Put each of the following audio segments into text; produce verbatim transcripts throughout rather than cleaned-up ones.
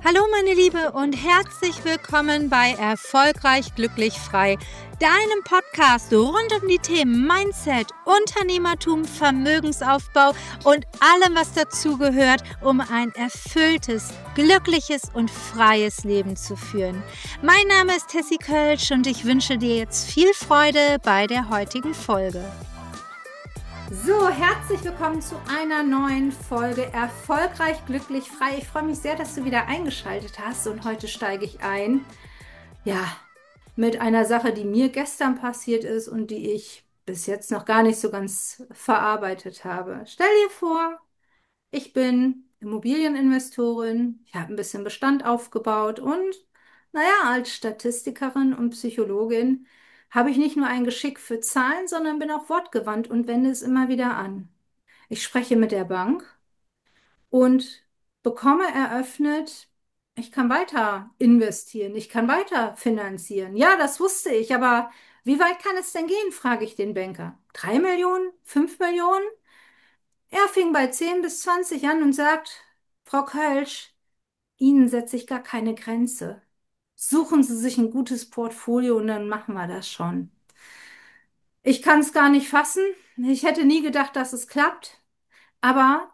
Hallo meine Liebe und herzlich willkommen bei Erfolgreich Glücklich Frei, deinem Podcast rund um die Themen Mindset, Unternehmertum, Vermögensaufbau und allem, was dazugehört, um ein erfülltes, glückliches und freies Leben zu führen. Mein Name ist Tessie Kölsch und ich wünsche dir jetzt viel Freude bei der heutigen Folge. So, herzlich willkommen zu einer neuen Folge Erfolgreich, glücklich, frei. Ich freue mich sehr, dass du wieder eingeschaltet hast und heute steige ich ein, ja, mit einer Sache, die mir gestern passiert ist und die ich bis jetzt noch gar nicht so ganz verarbeitet habe. Stell dir vor, ich bin Immobilieninvestorin, ich habe ein bisschen Bestand aufgebaut und, naja, als Statistikerin und Psychologin habe ich nicht nur ein Geschick für Zahlen, sondern bin auch wortgewandt und wende es immer wieder an. Ich spreche mit der Bank und bekomme eröffnet, ich kann weiter investieren, ich kann weiter finanzieren. Ja, das wusste ich, aber wie weit kann es denn gehen, frage ich den Banker. Drei Millionen? Fünf Millionen? Er fing bei zehn bis zwanzig an und sagt, Frau Kölsch, Ihnen setze ich gar keine Grenze. Suchen Sie sich ein gutes Portfolio und dann machen wir das schon. Ich kann es gar nicht fassen. Ich hätte nie gedacht, dass es klappt. Aber,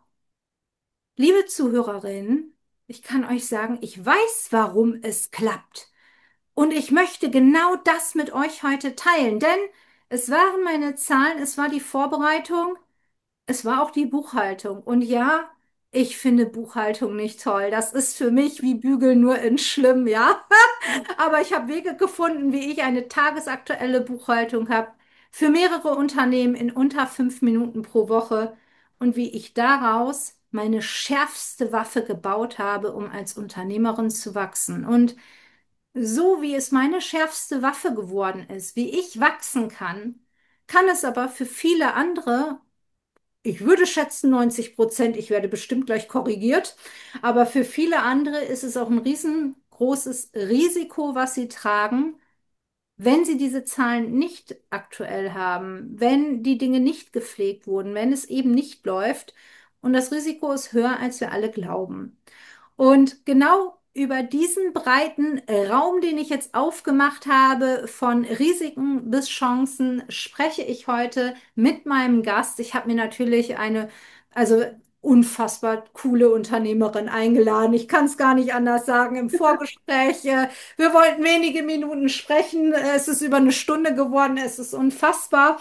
liebe Zuhörerinnen, ich kann euch sagen, ich weiß, warum es klappt. Und ich möchte genau das mit euch heute teilen, denn es waren meine Zahlen, es war die Vorbereitung. Es war auch die Buchhaltung. Und ja, ich finde Buchhaltung nicht toll. Das ist für mich wie Bügeln nur in schlimm, ja. Aber ich habe Wege gefunden, wie ich eine tagesaktuelle Buchhaltung habe für mehrere Unternehmen in unter fünf Minuten pro Woche und wie ich daraus meine schärfste Waffe gebaut habe, um als Unternehmerin zu wachsen. Und so wie es meine schärfste Waffe geworden ist, wie ich wachsen kann, kann es aber für viele andere, ich würde schätzen neunzig Prozent, ich werde bestimmt gleich korrigiert, aber für viele andere ist es auch ein riesengroßes Risiko, was sie tragen, wenn sie diese Zahlen nicht aktuell haben, wenn die Dinge nicht gepflegt wurden, wenn es eben nicht läuft. Und das Risiko ist höher, als wir alle glauben. Und genau über diesen breiten Raum, den ich jetzt aufgemacht habe, von Risiken bis Chancen, spreche ich heute mit meinem Gast. Ich habe mir natürlich eine, also unfassbar coole Unternehmerin eingeladen. Ich kann es gar nicht anders sagen. Im Vorgespräch, äh, wir wollten wenige Minuten sprechen. Es ist über eine Stunde geworden. Es ist unfassbar.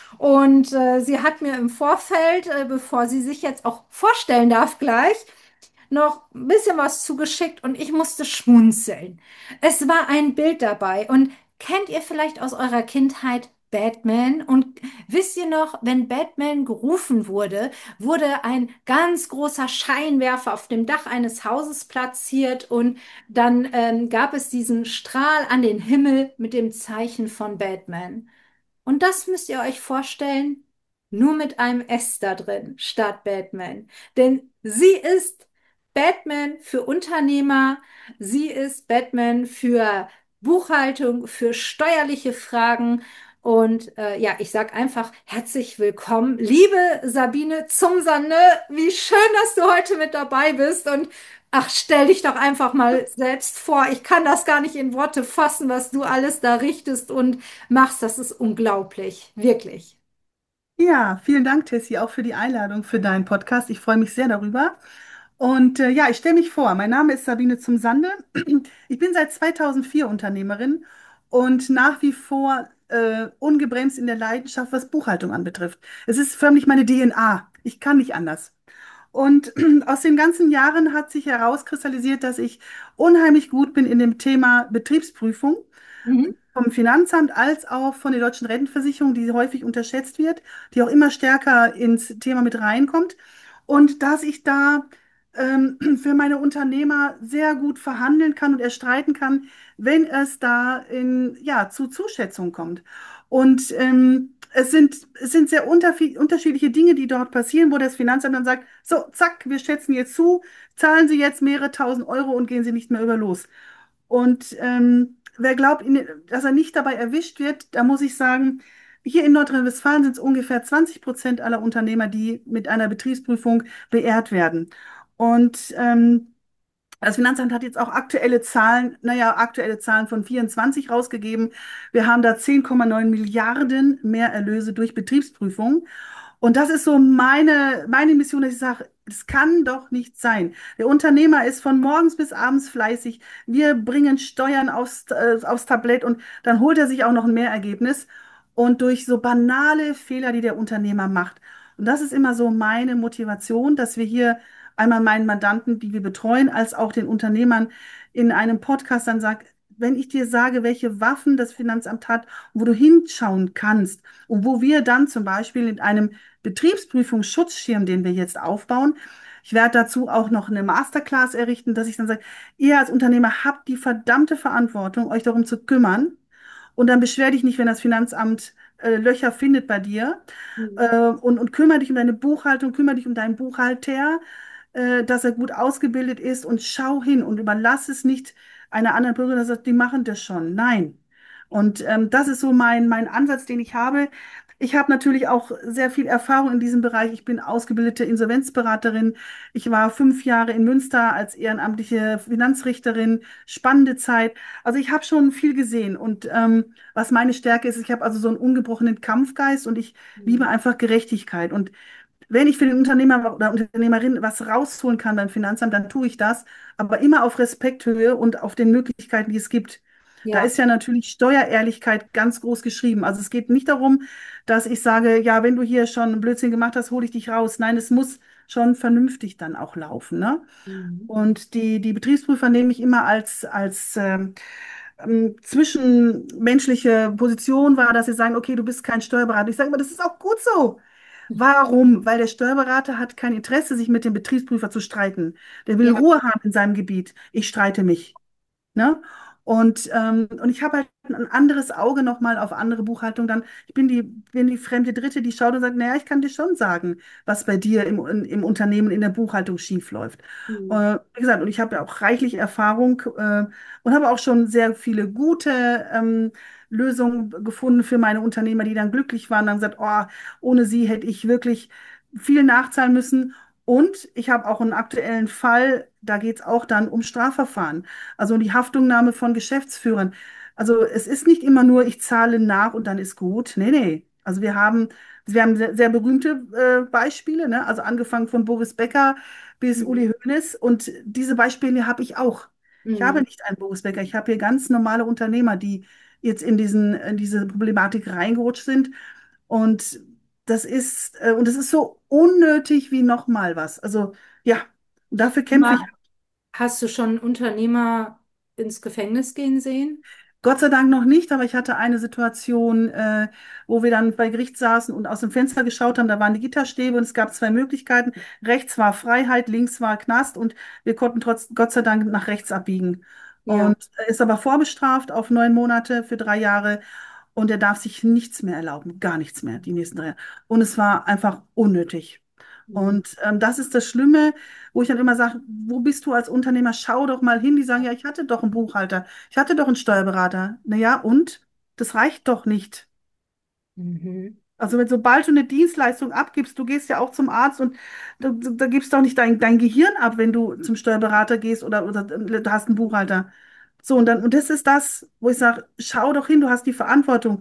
Und äh, sie hat mir im Vorfeld, äh, bevor sie sich jetzt auch vorstellen darf gleich, noch ein bisschen was zugeschickt und ich musste schmunzeln. Es war ein Bild dabei und kennt ihr vielleicht aus eurer Kindheit Batman? Und wisst ihr noch, wenn Batman gerufen wurde, wurde ein ganz großer Scheinwerfer auf dem Dach eines Hauses platziert und dann ähm, gab es diesen Strahl an den Himmel mit dem Zeichen von Batman. Und das müsst ihr euch vorstellen, nur mit einem S da drin statt Batman. Denn sie ist Batman für Unternehmer, sie ist Batman für Buchhaltung, für steuerliche Fragen. Und äh, ja, ich sage einfach herzlich willkommen, liebe Sabine zum Sande. Wie schön, dass du heute mit dabei bist. Und ach, stell dich doch einfach mal selbst vor. Ich kann das gar nicht in Worte fassen, was du alles da richtest und machst. Das ist unglaublich, wirklich. Ja, vielen Dank, Tessie, auch für die Einladung für deinen Podcast. Ich freue mich sehr darüber. Und äh, ja, ich stelle mich vor. Mein Name ist Sabine zum Sande. Ich bin seit zweitausendvier Unternehmerin und nach wie vor äh, ungebremst in der Leidenschaft, was Buchhaltung anbetrifft. Es ist förmlich meine D N A. Ich kann nicht anders. Und aus den ganzen Jahren hat sich herauskristallisiert, dass ich unheimlich gut bin in dem Thema Betriebsprüfung Mhm. vom Finanzamt als auch von der deutschen Rentenversicherung, die häufig unterschätzt wird, die auch immer stärker ins Thema mit reinkommt. Und dass ich da ähm, für meine Unternehmer sehr gut verhandeln kann und erstreiten kann, wenn es da in, ja, zu Zuschätzung kommt. Und ähm, es sind, es sind sehr unterfi- unterschiedliche Dinge, die dort passieren, wo das Finanzamt dann sagt, so, zack, wir schätzen jetzt zu, zahlen Sie jetzt mehrere tausend Euro und gehen Sie nicht mehr über los. Und ähm, wer glaubt, ihn- dass er nicht dabei erwischt wird, da muss ich sagen, hier in Nordrhein-Westfalen sind es ungefähr zwanzig Prozent aller Unternehmer, die mit einer Betriebsprüfung beehrt werden. Und ähm, Das Finanzamt hat jetzt auch aktuelle Zahlen, naja, aktuelle Zahlen von vierundzwanzig rausgegeben. Wir haben da zehn Komma neun Milliarden Mehrerlöse durch Betriebsprüfungen. Und das ist so meine, meine Mission, dass ich sage, es kann doch nicht sein. Der Unternehmer ist von morgens bis abends fleißig. Wir bringen Steuern aufs, äh, aufs Tablett und dann holt er sich auch noch ein Mehrergebnis. Und durch so banale Fehler, die der Unternehmer macht. Und das ist immer so meine Motivation, dass wir hier einmal meinen Mandanten, die wir betreuen, als auch den Unternehmern in einem Podcast dann sagt, wenn ich dir sage, welche Waffen das Finanzamt hat, wo du hinschauen kannst und wo wir dann zum Beispiel in einem Betriebsprüfungsschutzschirm, den wir jetzt aufbauen, ich werde dazu auch noch eine Masterclass errichten, dass ich dann sage, ihr als Unternehmer habt die verdammte Verantwortung, euch darum zu kümmern. Und dann beschwer dich nicht, wenn das Finanzamt äh, Löcher findet bei dir. Mhm. Äh, und, und kümmere dich um deine Buchhaltung, kümmere dich um deinen Buchhalter, äh, dass er gut ausgebildet ist und schau hin und überlass es nicht einer anderen Person, der sagt, die machen das schon. Nein. Und ähm, das ist so mein, mein Ansatz, den ich habe. Ich habe natürlich auch sehr viel Erfahrung in diesem Bereich. Ich bin ausgebildete Insolvenzberaterin. Ich war fünf Jahre in Münster als ehrenamtliche Finanzrichterin. Spannende Zeit. Also ich habe schon viel gesehen. Und ähm, was meine Stärke ist, ich habe also so einen ungebrochenen Kampfgeist und ich liebe Mhm. einfach Gerechtigkeit. Und wenn ich für den Unternehmer oder Unternehmerin was rausholen kann beim Finanzamt, dann tue ich das, aber immer auf Respekthöhe und auf den Möglichkeiten, die es gibt. Da Ja. ist ja natürlich Steuerehrlichkeit ganz groß geschrieben. Also es geht nicht darum, dass ich sage, ja, wenn du hier schon einen Blödsinn gemacht hast, hole ich dich raus. Nein, es muss schon vernünftig dann auch laufen, ne? Mhm. Und die, die Betriebsprüfer nehme ich immer als, als ähm, ähm, zwischenmenschliche Position wahr, dass sie sagen, okay, du bist kein Steuerberater. Ich sage immer, das ist auch gut so. Warum? Weil der Steuerberater hat kein Interesse, sich mit dem Betriebsprüfer zu streiten. Der will Ja. Ruhe haben in seinem Gebiet. Ich streite mich. Ne? Und, ähm, und ich habe halt ein anderes Auge nochmal auf andere Buchhaltung. Dann, ich bin die, bin die fremde Dritte, die schaut und sagt, naja, ich kann dir schon sagen, was bei dir im, in, im Unternehmen in der Buchhaltung schief läuft. Mhm. Äh, wie gesagt, und ich habe ja auch reichlich Erfahrung äh, und habe auch schon sehr viele gute ähm, Lösungen gefunden für meine Unternehmer, die dann glücklich waren, dann gesagt, oh, ohne sie hätte ich wirklich viel nachzahlen müssen. Und ich habe auch einen aktuellen Fall, da geht es auch dann um Strafverfahren. Also die Haftungnahme von Geschäftsführern. Also es ist nicht immer nur, ich zahle nach und dann ist gut. Nee, nee. Also wir haben, wir haben sehr, sehr berühmte äh, Beispiele, ne? Also angefangen von Boris Becker bis Mhm. Uli Hoeneß. Und diese Beispiele habe ich auch. Ich habe Mhm. nicht einen Boris Becker. Ich habe hier ganz normale Unternehmer, die jetzt in diesen, in diese Problematik reingerutscht sind. Und das ist, äh, und das ist so unnötig wie noch mal was. Also ja, dafür kämpfe ich. Aber hast du schon Unternehmer ins Gefängnis gehen sehen? Gott sei Dank noch nicht, aber ich hatte eine Situation, äh, wo wir dann bei Gericht saßen und aus dem Fenster geschaut haben. Da waren die Gitterstäbe und es gab zwei Möglichkeiten. Rechts war Freiheit, links war Knast und wir konnten trotz, Gott sei Dank nach rechts abbiegen. Ja. Und er ist aber vorbestraft auf neun Monate für drei Jahre und er darf sich nichts mehr erlauben, gar nichts mehr, die nächsten drei Jahre. Und es war einfach unnötig. Mhm. Und ähm, das ist das Schlimme, wo ich dann immer sage, wo bist du als Unternehmer? Schau doch mal hin. Die sagen, ja, ich hatte doch einen Buchhalter, ich hatte doch einen Steuerberater. Naja, und? Das reicht doch nicht. Mhm. Also wenn sobald du eine Dienstleistung abgibst, du gehst ja auch zum Arzt und da, da gibst doch nicht dein, dein Gehirn ab, wenn du zum Steuerberater gehst oder, oder du hast einen Buchhalter. So, und dann, und das ist das, wo ich sage, schau doch hin, du hast die Verantwortung.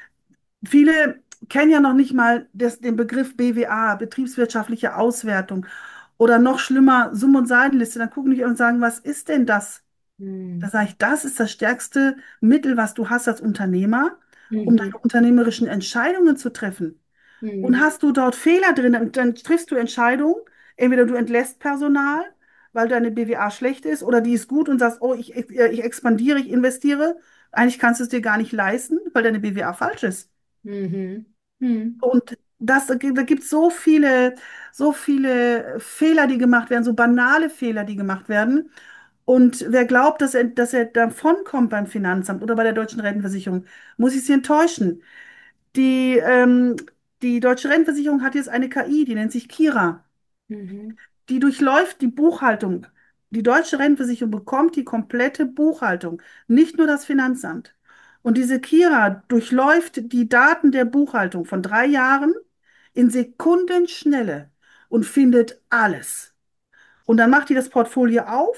Viele kennen ja noch nicht mal das, den Begriff B W A, betriebswirtschaftliche Auswertung. Oder noch schlimmer, Summ- und Seidenliste. Dann gucken die und sagen, was ist denn das? Da Mhm. sage ich, das ist das stärkste Mittel, was du hast als Unternehmer, um Mhm. deine unternehmerischen Entscheidungen zu treffen. Und Mhm. hast du dort Fehler drin, dann, dann triffst du Entscheidungen. Entweder du entlässt Personal, weil deine B W A schlecht ist, oder die ist gut und sagst, oh, ich, ich, ich expandiere, ich investiere. Eigentlich kannst du es dir gar nicht leisten, weil deine B W A falsch ist. Mhm. Mhm. Und das, da gibt es so viele, so viele Fehler, die gemacht werden, so banale Fehler, die gemacht werden. Und wer glaubt, dass er, dass er davonkommt beim Finanzamt oder bei der Deutschen Rentenversicherung, muss ich Sie enttäuschen. Die, ähm, die Deutsche Rentenversicherung hat jetzt eine K I, die nennt sich Kira. Mhm. Die durchläuft die Buchhaltung. Die Deutsche Rentenversicherung bekommt die komplette Buchhaltung, nicht nur das Finanzamt. Und diese Kira durchläuft die Daten der Buchhaltung von drei Jahren in Sekundenschnelle und findet alles. Und dann macht die das Portfolio auf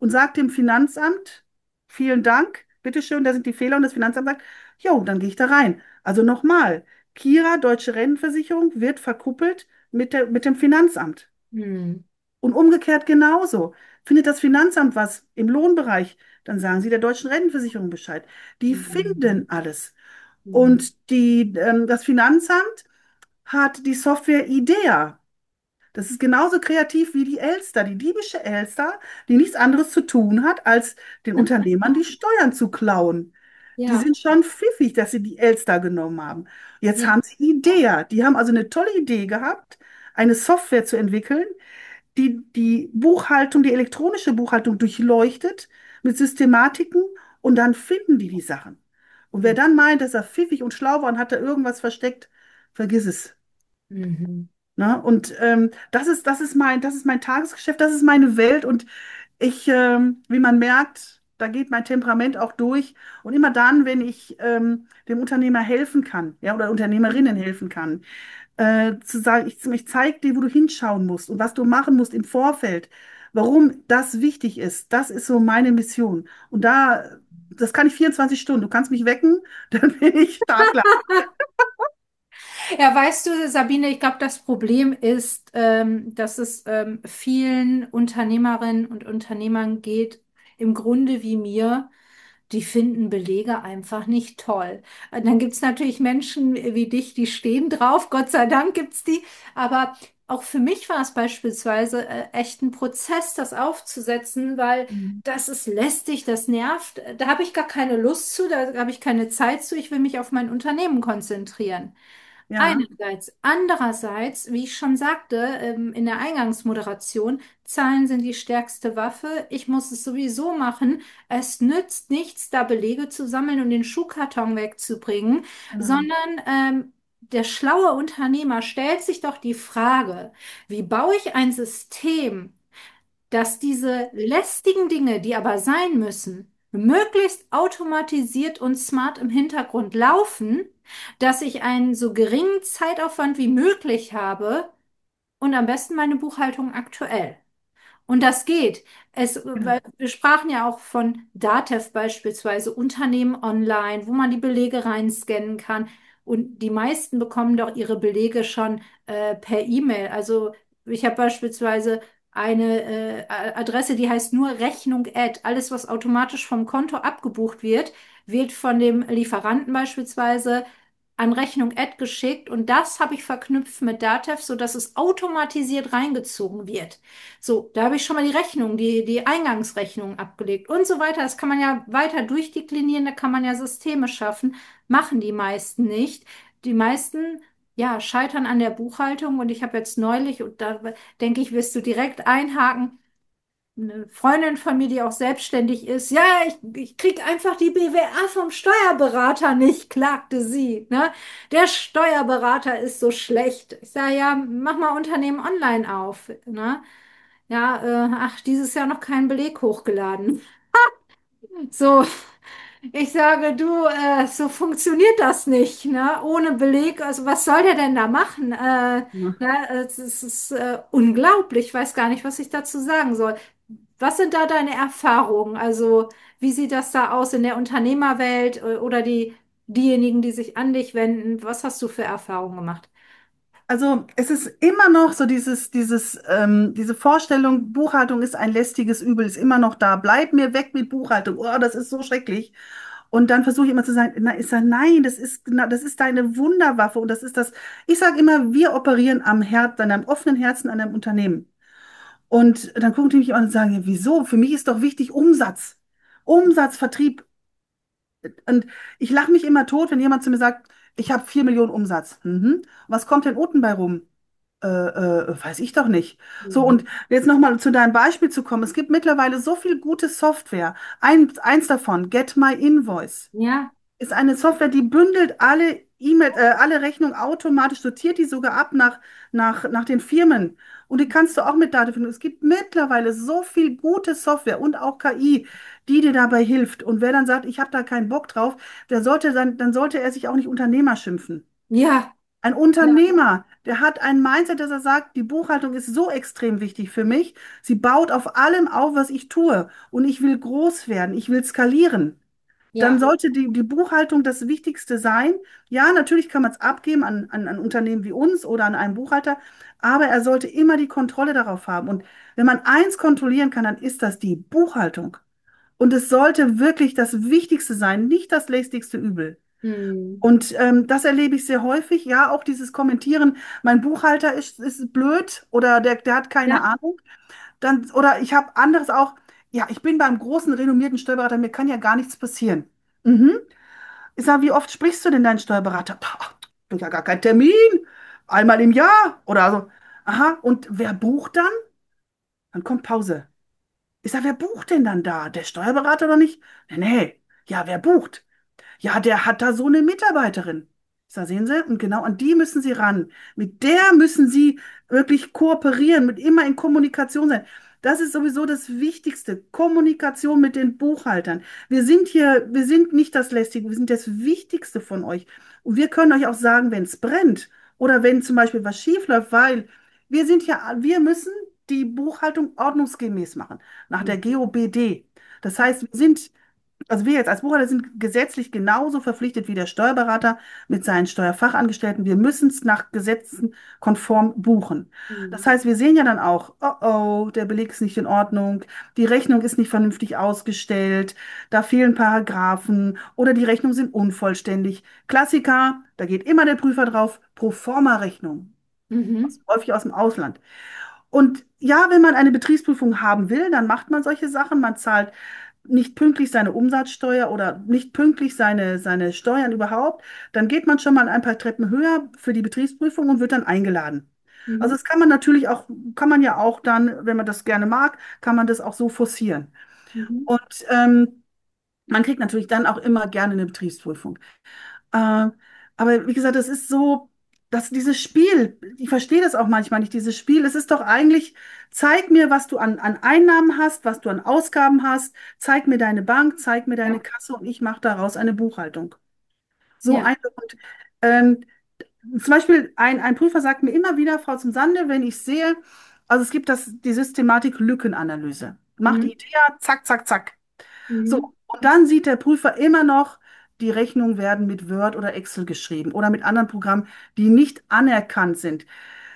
und sagt dem Finanzamt, vielen Dank, bitteschön, da sind die Fehler und das Finanzamt sagt, jo, dann gehe ich da rein. Also nochmal, Kira, Deutsche Rentenversicherung, wird verkuppelt mit der, mit dem Finanzamt. Hm. Und umgekehrt genauso. Findet das Finanzamt was im Lohnbereich, dann sagen sie der Deutschen Rentenversicherung Bescheid. Die Hm. finden alles. Hm. Und die, ähm, das Finanzamt hat die Software IDEA. Das ist genauso kreativ wie die Elster, die diebische Elster, die nichts anderes zu tun hat, als den Unternehmern die Steuern zu klauen. Die Ja, sind schon pfiffig, dass sie die Elster genommen haben. Jetzt ja. haben sie IDEA. Die haben also eine tolle Idee gehabt, eine Software zu entwickeln, die die Buchhaltung, die elektronische Buchhaltung durchleuchtet mit Systematiken und dann finden die die Sachen. Und wer dann meint, dass er pfiffig und schlau war und hat da irgendwas versteckt, vergiss es. Mhm. Ne? Und ähm, das ist, das ist mein, das ist mein Tagesgeschäft, das ist meine Welt und ich, ähm, wie man merkt, da geht mein Temperament auch durch. Und immer dann, wenn ich ähm, dem Unternehmer helfen kann, ja, oder Unternehmerinnen helfen kann, äh, zu sagen, ich, ich zeige dir, wo du hinschauen musst und was du machen musst im Vorfeld, warum das wichtig ist, das ist so meine Mission. Und da, das kann ich vierundzwanzig Stunden. Du kannst mich wecken, dann bin ich startklar. Ja, weißt du, Sabine, ich glaube, das Problem ist, ähm, dass es ähm, vielen Unternehmerinnen und Unternehmern geht, im Grunde wie mir. Die finden Belege einfach nicht toll. Und dann gibt es natürlich Menschen wie dich, die stehen drauf. Gott sei Dank gibt es die. Aber auch für mich war es beispielsweise äh, echt ein Prozess, das aufzusetzen, weil Mhm. das ist lästig, das nervt. Da habe ich gar keine Lust zu, da habe ich keine Zeit zu. Ich will mich auf mein Unternehmen konzentrieren. Ja, Einerseits. Andererseits, wie ich schon sagte, ähm, in der Eingangsmoderation, Zahlen sind die stärkste Waffe. Ich muss es sowieso machen. Es nützt nichts, da Belege zu sammeln und den Schuhkarton wegzubringen, genau. sondern ähm, der schlaue Unternehmer stellt sich doch die Frage, wie baue ich ein System, dass diese lästigen Dinge, die aber sein müssen, möglichst automatisiert und smart im Hintergrund laufen, dass ich einen so geringen Zeitaufwand wie möglich habe und am besten meine Buchhaltung aktuell. Und das geht. Es, Genau. weil wir sprachen ja auch von Datev beispielsweise, Unternehmen online, wo man die Belege reinscannen kann. Und die meisten bekommen doch ihre Belege schon äh, per E-Mail. Also ich habe beispielsweise eine äh, Adresse, die heißt nur Rechnung Add. Alles, was automatisch vom Konto abgebucht wird, wird von dem Lieferanten beispielsweise an Rechnung Add geschickt. Und das habe ich verknüpft mit Datev, sodass es automatisiert reingezogen wird. So, da habe ich schon mal die Rechnung, die, die Eingangsrechnung abgelegt und so weiter. Das kann man ja weiter durchdeklinieren, da kann man ja Systeme schaffen, machen die meisten nicht. Die meisten, ja, scheitern an der Buchhaltung und ich habe jetzt neulich, und da denke ich, wirst du direkt einhaken, eine Freundin von mir, die auch selbstständig ist, ja, ich, ich krieg einfach die B W A vom Steuerberater nicht, klagte sie. Ne? Der Steuerberater ist so schlecht. Ich sage, ja, mach mal Unternehmen online auf. Ne? Ja, äh, ach, dieses Jahr noch keinen Beleg hochgeladen. So, ich sage, du, äh, so funktioniert das nicht, ne? Ohne Beleg. Also was soll der denn da machen? Äh, Ja. ne? Es ist, es ist äh, unglaublich. Ich weiß gar nicht, was ich dazu sagen soll. Was sind da deine Erfahrungen? Also wie sieht das da aus in der Unternehmerwelt äh, oder die, diejenigen, die sich an dich wenden? Was hast du für Erfahrungen gemacht? Also es ist immer noch so dieses, dieses, ähm, diese Vorstellung, Buchhaltung ist ein lästiges Übel, ist immer noch da. Bleib mir weg mit Buchhaltung. Oh, das ist so schrecklich. Und dann versuche ich immer zu sagen, na, ich sage, nein, das ist, na, das ist deine Wunderwaffe und das ist das. Ich sage immer, wir operieren am Herz, an einem offenen Herzen an einem Unternehmen. Und dann gucken die mich an und sagen, ja, wieso? Für mich ist doch wichtig Umsatz. Umsatz, Vertrieb. Und ich lache mich immer tot, wenn jemand zu mir sagt, ich habe vier Millionen Umsatz. Mhm. Was kommt denn unten bei rum? Äh, äh, weiß ich doch nicht. So, und Mhm. jetzt nochmal zu deinem Beispiel zu kommen. Es gibt mittlerweile so viel gute Software. Ein, eins davon, Get My Invoice, Ja, ist eine Software, die bündelt alle E-Mail, äh, alle Rechnungen automatisch, sortiert die sogar ab nach, nach, nach den Firmen. Und die kannst du auch mit Daten finden. Es gibt mittlerweile so viel gute Software und auch K I, die dir dabei hilft. Und wer dann sagt, ich habe da keinen Bock drauf, der sollte dann, dann sollte er sich auch nicht Unternehmer schimpfen. ja, Ein Ja. Unternehmer, der hat ein Mindset, dass er sagt, die Buchhaltung ist so extrem wichtig für mich. Sie baut auf allem auf, was ich tue. Und ich will groß werden, ich will skalieren. Dann Ja. sollte die, die Buchhaltung das Wichtigste sein. Ja, natürlich kann man es abgeben an, an, an Unternehmen wie uns oder an einen Buchhalter, aber er sollte immer die Kontrolle darauf haben. Und wenn man eins kontrollieren kann, dann ist das die Buchhaltung. Und es sollte wirklich das Wichtigste sein, nicht das lästigste Übel. Hm. Und ähm, das erlebe ich sehr häufig. Ja, auch dieses Kommentieren, mein Buchhalter ist, ist blöd oder der, der hat keine Ja. Ahnung. Dann, oder ich habe anderes auch, ja, ich bin beim großen, renommierten Steuerberater, mir kann ja gar nichts passieren. Mhm. Ich sage, wie oft sprichst du denn deinen Steuerberater? Ach, du ja gar keinen Termin. Einmal im Jahr oder so. Aha, und wer bucht dann? Dann kommt Pause. Ich sage, wer bucht denn dann da? Der Steuerberater oder nicht? Nee, nee. Ja, wer bucht? Ja, der hat da so eine Mitarbeiterin. Ich sage, sehen Sie, und genau an die müssen Sie ran. Mit der müssen Sie wirklich kooperieren, mit immer in Kommunikation sein. Das ist sowieso das Wichtigste, Kommunikation mit den Buchhaltern. Wir sind hier, wir sind nicht das Lästige, wir sind das Wichtigste von euch. Und wir können euch auch sagen, wenn es brennt oder wenn zum Beispiel was schief läuft, weil wir sind ja, wir müssen die Buchhaltung ordnungsgemäß machen, nach der G O B D. Das heißt, wir sind also wir jetzt als Buchhalter sind gesetzlich genauso verpflichtet wie der Steuerberater mit seinen Steuerfachangestellten. Wir müssen es nach Gesetzen konform buchen. Das Hm. heißt, wir sehen ja dann auch, oh oh, der Beleg ist nicht in Ordnung, die Rechnung ist nicht vernünftig ausgestellt, da fehlen Paragraphen oder die Rechnungen sind unvollständig. Klassiker, da geht immer der Prüfer drauf, Proforma-Rechnung, Mhm. häufig aus dem Ausland. Und ja, wenn man eine Betriebsprüfung haben will, dann macht man solche Sachen. Man zahlt nicht pünktlich seine Umsatzsteuer oder nicht pünktlich seine, seine Steuern überhaupt. Dann geht man schon mal ein paar Treppen höher für die Betriebsprüfung und wird dann eingeladen. Also Mhm. das kann man natürlich auch, kann man ja auch dann, wenn man das gerne mag, kann man das auch so forcieren. Mhm. Und ähm, man kriegt natürlich dann auch immer gerne eine Betriebsprüfung. Äh, aber wie gesagt, das ist so, dass dieses Spiel, ich verstehe das auch manchmal nicht, dieses Spiel, es ist doch eigentlich, zeig mir, was du an, an Einnahmen hast, was du an Ausgaben hast, zeig mir deine Bank, zeig mir deine Ja. Kasse und ich mache daraus eine Buchhaltung. So Ja. einfach. Und ähm, zum Beispiel ein, ein Prüfer sagt mir immer wieder, Frau zum Sande, wenn ich sehe, also es gibt das, die Systematik Lückenanalyse. Macht die Mhm. I T A, zack, zack, zack. So, Mhm. und dann sieht der Prüfer immer noch, die Rechnungen werden mit Word oder Excel geschrieben oder mit anderen Programmen, die nicht anerkannt sind.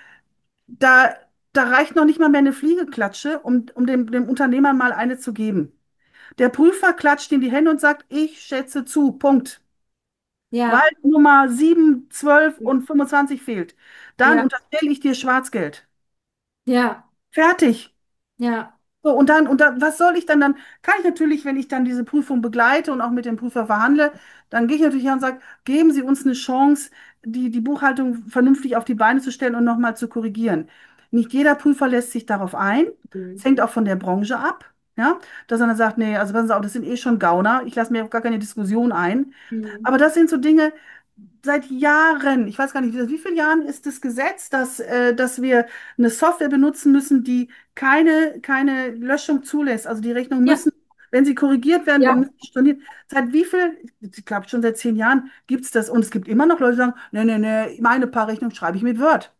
Da, da reicht noch nicht mal mehr eine Fliegeklatsche, um, um dem, dem Unternehmer mal eine zu geben. Der Prüfer klatscht in die Hände und sagt, ich schätze zu, Punkt. Weil Ja. Nummer sieben, zwölf und fünfundzwanzig fehlt. Dann Ja. unterstelle ich dir Schwarzgeld. Ja. Fertig. Ja. So, und dann, und dann, was soll ich dann dann? Kann ich natürlich, wenn ich dann diese Prüfung begleite und auch mit dem Prüfer verhandle, dann gehe ich natürlich her und sage, geben Sie uns eine Chance, die, die Buchhaltung vernünftig auf die Beine zu stellen und nochmal zu korrigieren. Nicht jeder Prüfer lässt sich darauf ein. Es Mhm. hängt auch von der Branche ab, ja, dass er dann sagt, nee, also passen Sie auf, das sind eh schon Gauner, ich lasse mir auf gar keine Diskussion ein. Mhm. Aber das sind so Dinge, seit Jahren, ich weiß gar nicht, wie vielen Jahren ist das Gesetz, dass, äh, dass wir eine Software benutzen müssen, die keine, keine Löschung zulässt. Also die Rechnungen Ja. müssen, wenn sie korrigiert werden, dann Ja. müssen sie storniert. Seit wie viel, ich glaube schon seit zehn Jahren gibt es das und es gibt immer noch Leute, die sagen, nee, nee, nee, meine paar Rechnungen schreibe ich mit Word.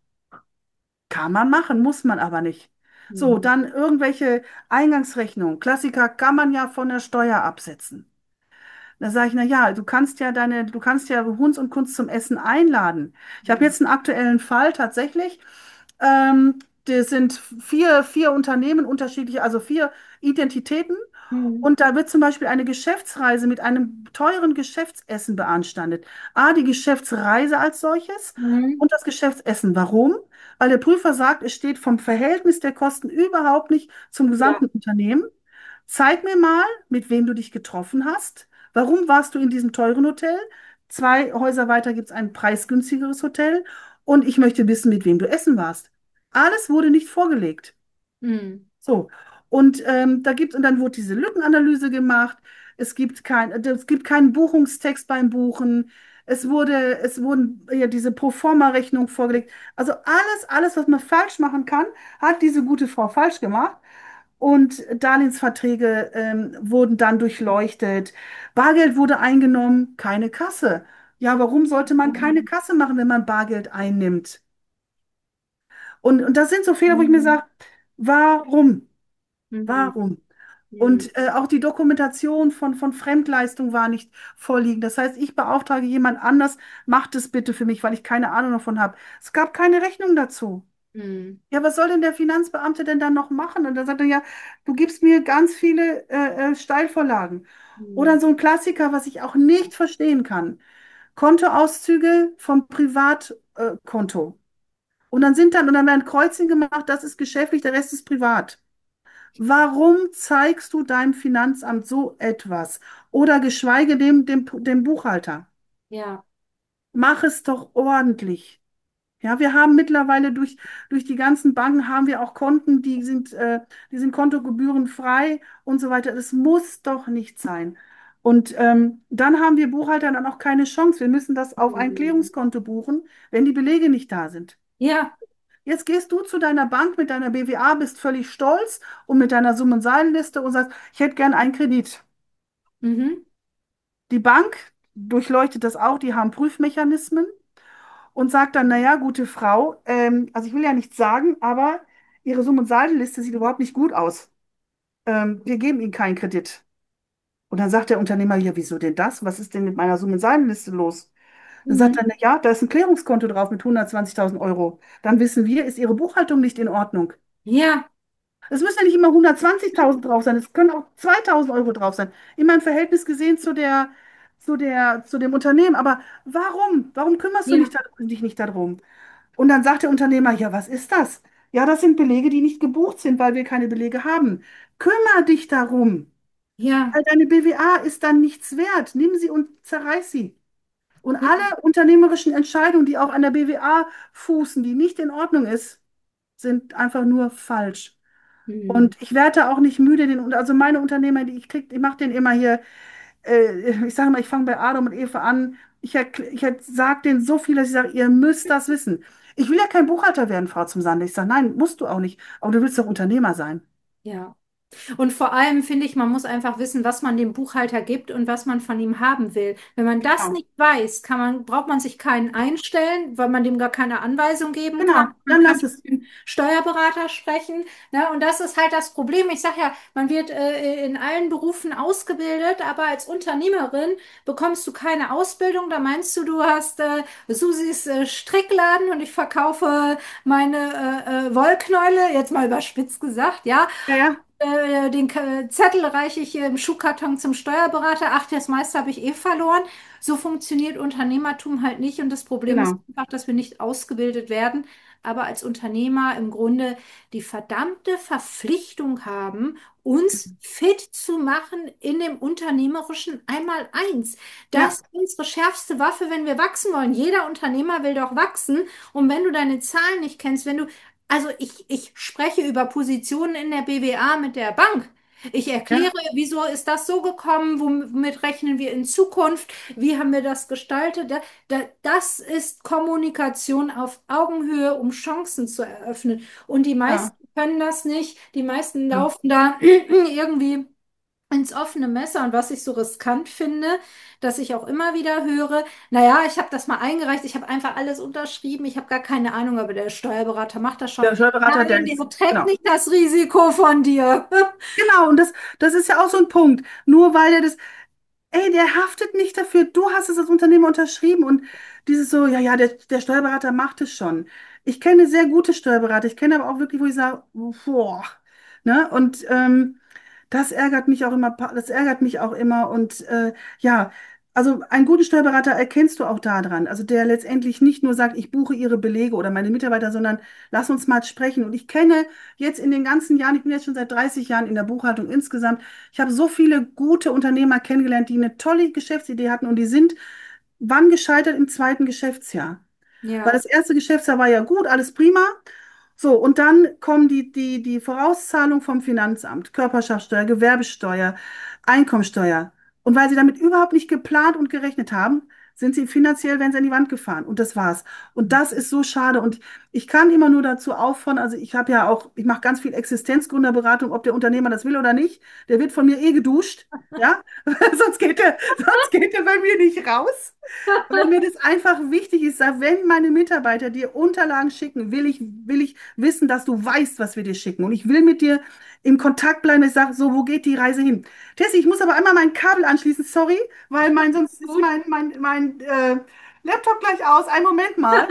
Kann man machen, muss man aber nicht. So, Mhm. dann irgendwelche Eingangsrechnungen. Klassiker kann man ja von der Steuer absetzen. Da sage ich, na ja, du kannst ja deine, du kannst ja Hunds und Kunst zum Essen einladen. Ich habe jetzt einen aktuellen Fall tatsächlich. Ähm, das sind vier, vier Unternehmen unterschiedliche, also vier Identitäten. Mhm. Und da wird zum Beispiel eine Geschäftsreise mit einem teuren Geschäftsessen beanstandet. A, die Geschäftsreise als solches Mhm. und das Geschäftsessen. Warum? Weil der Prüfer sagt, es steht vom Verhältnis der Kosten überhaupt nicht zum Ja. gesamten Unternehmen. Zeig mir mal, mit wem du dich getroffen hast. Warum warst du in diesem teuren Hotel? Zwei Häuser weiter gibt es ein preisgünstigeres Hotel. Und ich möchte wissen, mit wem du essen warst. Alles wurde nicht vorgelegt. Mhm. So, und ähm, da gibt und dann wurde diese Lückenanalyse gemacht. Es gibt kein, es gibt keinen Buchungstext beim Buchen. Es wurde, es wurden ja diese Proforma-Rechnung vorgelegt. Also alles, alles, was man falsch machen kann, hat diese gute Frau falsch gemacht. Und Darlehensverträge ähm, wurden dann durchleuchtet. Bargeld wurde eingenommen, keine Kasse. Ja, warum sollte man keine Kasse machen, wenn man Bargeld einnimmt? Und, und das sind so Fehler, wo ich mir Mhm. sage, warum? Mhm. Warum? Mhm. Und äh, auch die Dokumentation von, von Fremdleistung war nicht vorliegend. Das heißt, ich beauftrage jemand anders, macht es bitte für mich, weil ich keine Ahnung davon habe. Es gab keine Rechnung dazu. Mhm. Ja, was soll denn der Finanzbeamte denn dann noch machen? Und dann sagt er, ja, du gibst mir ganz viele äh, äh, Steilvorlagen. Oder Mhm. so ein Klassiker, was ich auch nicht verstehen kann. Kontoauszüge vom Privatkonto. Äh, Konto. Und dann sind dann, und dann werden Kreuzchen gemacht, das ist geschäftlich, der Rest ist privat. Warum zeigst du deinem Finanzamt so etwas? Oder geschweige dem, dem, dem Buchhalter? Ja. Mach es doch ordentlich. Ja, wir haben mittlerweile durch, durch die ganzen Banken haben wir auch Konten, die sind, äh, die sind kontogebührenfrei und so weiter. Das muss doch nicht sein. Und ähm, dann haben wir Buchhalter dann auch keine Chance. Wir müssen das auf ein Mhm. Klärungskonto buchen, wenn die Belege nicht da sind. Ja. Jetzt gehst du zu deiner Bank mit deiner B W A, bist völlig stolz und mit deiner Summensaldenliste und sagst, ich hätte gern einen Kredit. Mhm. Die Bank durchleuchtet das auch, die haben Prüfmechanismen und sagt dann, naja, gute Frau, ähm, also ich will ja nichts sagen, aber Ihre Summensaldenliste sieht überhaupt nicht gut aus. Ähm, wir geben Ihnen keinen Kredit. Und dann sagt der Unternehmer, ja, wieso denn das? Was ist denn mit meiner Summensaldenliste los? Dann sagt er, Mhm. na ja, da ist ein Klärungskonto drauf mit hundertzwanzigtausend Euro. Dann wissen wir, ist Ihre Buchhaltung nicht in Ordnung. Ja. Es müssen ja nicht immer hundertzwanzigtausend drauf sein, es können auch zweitausend Euro drauf sein. Immer im Verhältnis gesehen zu der, zu der, zu dem Unternehmen. Aber warum? Warum kümmerst du Ja. nicht, da- dich nicht darum? Und dann sagt der Unternehmer, ja, was ist das? Ja, das sind Belege, die nicht gebucht sind, weil wir keine Belege haben. Kümmer dich darum, Ja. weil deine B W A ist dann nichts wert. Nimm sie und zerreiß sie. Und Ja. alle unternehmerischen Entscheidungen, die auch an der B W A fußen, die nicht in Ordnung ist, sind einfach nur falsch. Mhm. Und ich werde auch nicht müde, den, also meine Unternehmer, die ich kriege, ich mache den immer hier, äh, ich sage mal, ich fange bei Adam und Eva an. Ich, erkl- ich sage denen so viel, dass ich sage, ihr müsst das wissen. Ich will ja kein Buchhalter werden, Frau zum Sande. Ich sage, nein, musst du auch nicht. Aber du willst doch Unternehmer sein. Ja. Und vor allem finde ich, man muss einfach wissen, was man dem Buchhalter gibt und was man von ihm haben will. Wenn man das Genau, nicht weiß, kann man, braucht man sich keinen einstellen, weil man dem gar keine Anweisung geben kann. genau, Man dann kann lass mit es. dem Steuerberater sprechen. Ne? Und das ist halt das Problem. Ich sage ja, man wird äh, in allen Berufen ausgebildet, aber als Unternehmerin bekommst du keine Ausbildung. Da meinst du, du hast äh, Susis äh, Strickladen und ich verkaufe meine äh, äh, Wollknäule, jetzt mal überspitzt gesagt, ja. Ja, ja, Äh, den Ka- Zettel reiche ich im Schuhkarton zum Steuerberater. Ach, das meiste habe ich eh verloren. So funktioniert Unternehmertum halt nicht. Und das Problem ist genau. einfach, dass wir nicht ausgebildet werden, aber als Unternehmer im Grunde die verdammte Verpflichtung haben, uns fit zu machen in dem unternehmerischen Einmaleins. Das Ja, ist unsere schärfste Waffe, wenn wir wachsen wollen. Jeder Unternehmer will doch wachsen. Und wenn du deine Zahlen nicht kennst, wenn du also ich, ich spreche über Positionen in der B W A mit der Bank. Ich erkläre, ja, wieso ist das so gekommen, womit rechnen wir in Zukunft, wie haben wir das gestaltet. Da, da, das ist Kommunikation auf Augenhöhe, um Chancen zu eröffnen. Und die ja, meisten können das nicht. Die meisten ja. laufen da irgendwie ins offene Messer. Und was ich so riskant finde, dass ich auch immer wieder höre, naja, ich habe das mal eingereicht, ich habe einfach alles unterschrieben, ich habe gar keine Ahnung, aber der Steuerberater macht das schon. Der Steuerberater, der Nein, ist, der trägt genau. nicht das Risiko von dir. Genau, und das, das ist ja auch so ein Punkt. Nur weil er das, ey, der haftet nicht dafür. Du hast es als Unternehmer unterschrieben und dieses so, ja, ja, der, der Steuerberater macht es schon. Ich kenne sehr gute Steuerberater. Ich kenne aber auch wirklich, wo ich sage, boah, ne? Und ähm, das ärgert mich auch immer, pa- das ärgert mich auch immer. Und äh, ja, also einen guten Steuerberater erkennst du auch daran. Also der letztendlich nicht nur sagt, ich buche Ihre Belege oder meine Mitarbeiter, sondern lass uns mal sprechen. Und ich kenne jetzt in den ganzen Jahren, ich bin jetzt schon seit dreißig Jahren in der Buchhaltung insgesamt, ich habe so viele gute Unternehmer kennengelernt, die eine tolle Geschäftsidee hatten und die sind wann gescheitert im zweiten Geschäftsjahr. Weil Ja, das erste Geschäftsjahr war ja gut, alles prima. So, und dann kommen die, die, die Vorauszahlung vom Finanzamt, Körperschaftsteuer, Gewerbesteuer, Einkommensteuer. Und weil sie damit überhaupt nicht geplant und gerechnet haben, sind sie finanziell, werden sie an die Wand gefahren. Und das war's. Und das ist so schade. Und ich kann immer nur dazu auffordern, also ich habe ja auch, ich mache ganz viel Existenzgründerberatung, ob der Unternehmer das will oder nicht. Der wird von mir eh geduscht. Ja, sonst geht er, sonst geht er bei mir nicht raus. Weil mir das einfach wichtig ist, sag, wenn meine Mitarbeiter dir Unterlagen schicken, will ich, will ich wissen, dass du weißt, was wir dir schicken. Und ich will mit dir im Kontakt bleiben. Ich sage, so, wo geht die Reise hin? Tessie, ich muss aber einmal mein Kabel anschließen, sorry, weil mein, sonst ist Gut. mein, mein, mein äh, Laptop gleich aus. Einen Moment mal.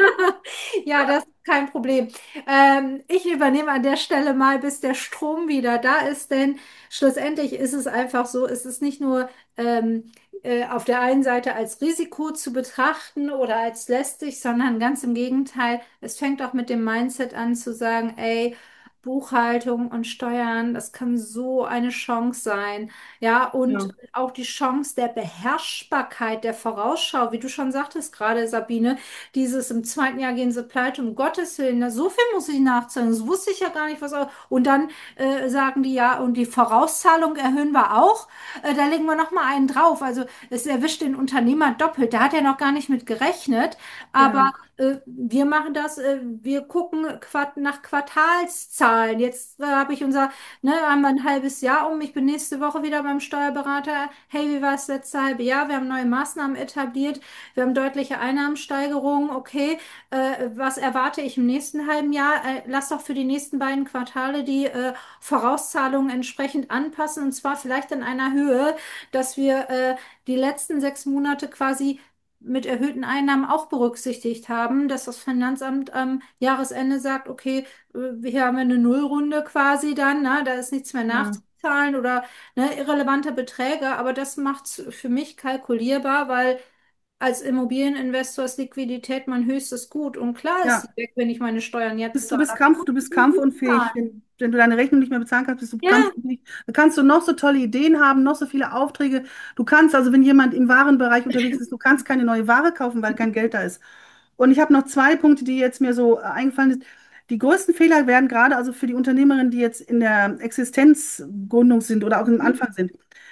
Ja, das ist kein Problem. Ähm, ich übernehme an der Stelle mal, bis der Strom wieder da ist, denn schlussendlich ist es einfach so, es ist nicht nur ähm, äh, auf der einen Seite als Risiko zu betrachten oder als lästig, sondern ganz im Gegenteil, es fängt auch mit dem Mindset an zu sagen, ey, Buchhaltung und Steuern, das kann so eine Chance sein. Ja, und Ja, auch die Chance der Beherrschbarkeit, der Vorausschau, wie du schon sagtest gerade, Sabine. Dieses im zweiten Jahr gehen sie pleite, um Gottes Willen, na, so viel muss ich nachzahlen. Das wusste ich ja gar nicht, was auch. Und dann äh, sagen die ja, und die Vorauszahlung erhöhen wir auch. Äh, da legen wir noch mal einen drauf. Also es erwischt den Unternehmer doppelt. Da hat er noch gar nicht mit gerechnet. Aber genau. äh, wir machen das, äh, wir gucken quart nach Quartalszahlen. Jetzt äh, habe ich unser, ne, haben wir ein halbes Jahr um. Ich bin nächste Woche wieder beim Steuerberater. Hey, wie war es letzte halbe Jahr? Wir haben neue Maßnahmen etabliert. Wir haben deutliche Einnahmensteigerungen. Okay, äh, was erwarte ich im nächsten halben Jahr? Äh, lass doch für die nächsten beiden Quartale die äh, Vorauszahlungen entsprechend anpassen und zwar vielleicht in einer Höhe, dass wir äh, die letzten sechs Monate quasi mit erhöhten Einnahmen auch berücksichtigt haben, dass das Finanzamt am Jahresende sagt, okay, äh, hier haben wir eine Nullrunde quasi dann, ne? Da ist nichts mehr Ja. nachzuzahlen oder ne, irrelevante Beträge, aber das macht es für mich kalkulierbar, weil als Immobilieninvestor ist Liquidität mein höchstes Gut. Und klar ist sie Ja. weg, wenn ich meine Steuern jetzt Bist, du zahle. bist Aber ich Kampf, muss du bist sie gut kampfunfähig. zahlen. Wenn, wenn du deine Rechnung nicht mehr bezahlen kannst, bist du Ja, kampfunfähig. Da kannst du noch so tolle Ideen haben, noch so viele Aufträge. Du kannst, also wenn jemand im Warenbereich unterwegs ist, du kannst keine neue Ware kaufen, weil kein Geld da ist. Und ich habe noch zwei Punkte, die jetzt mir so äh, eingefallen sind. Die größten Fehler werden gerade also für die Unternehmerinnen, die jetzt in der Existenzgründung sind oder auch im Anfang sind.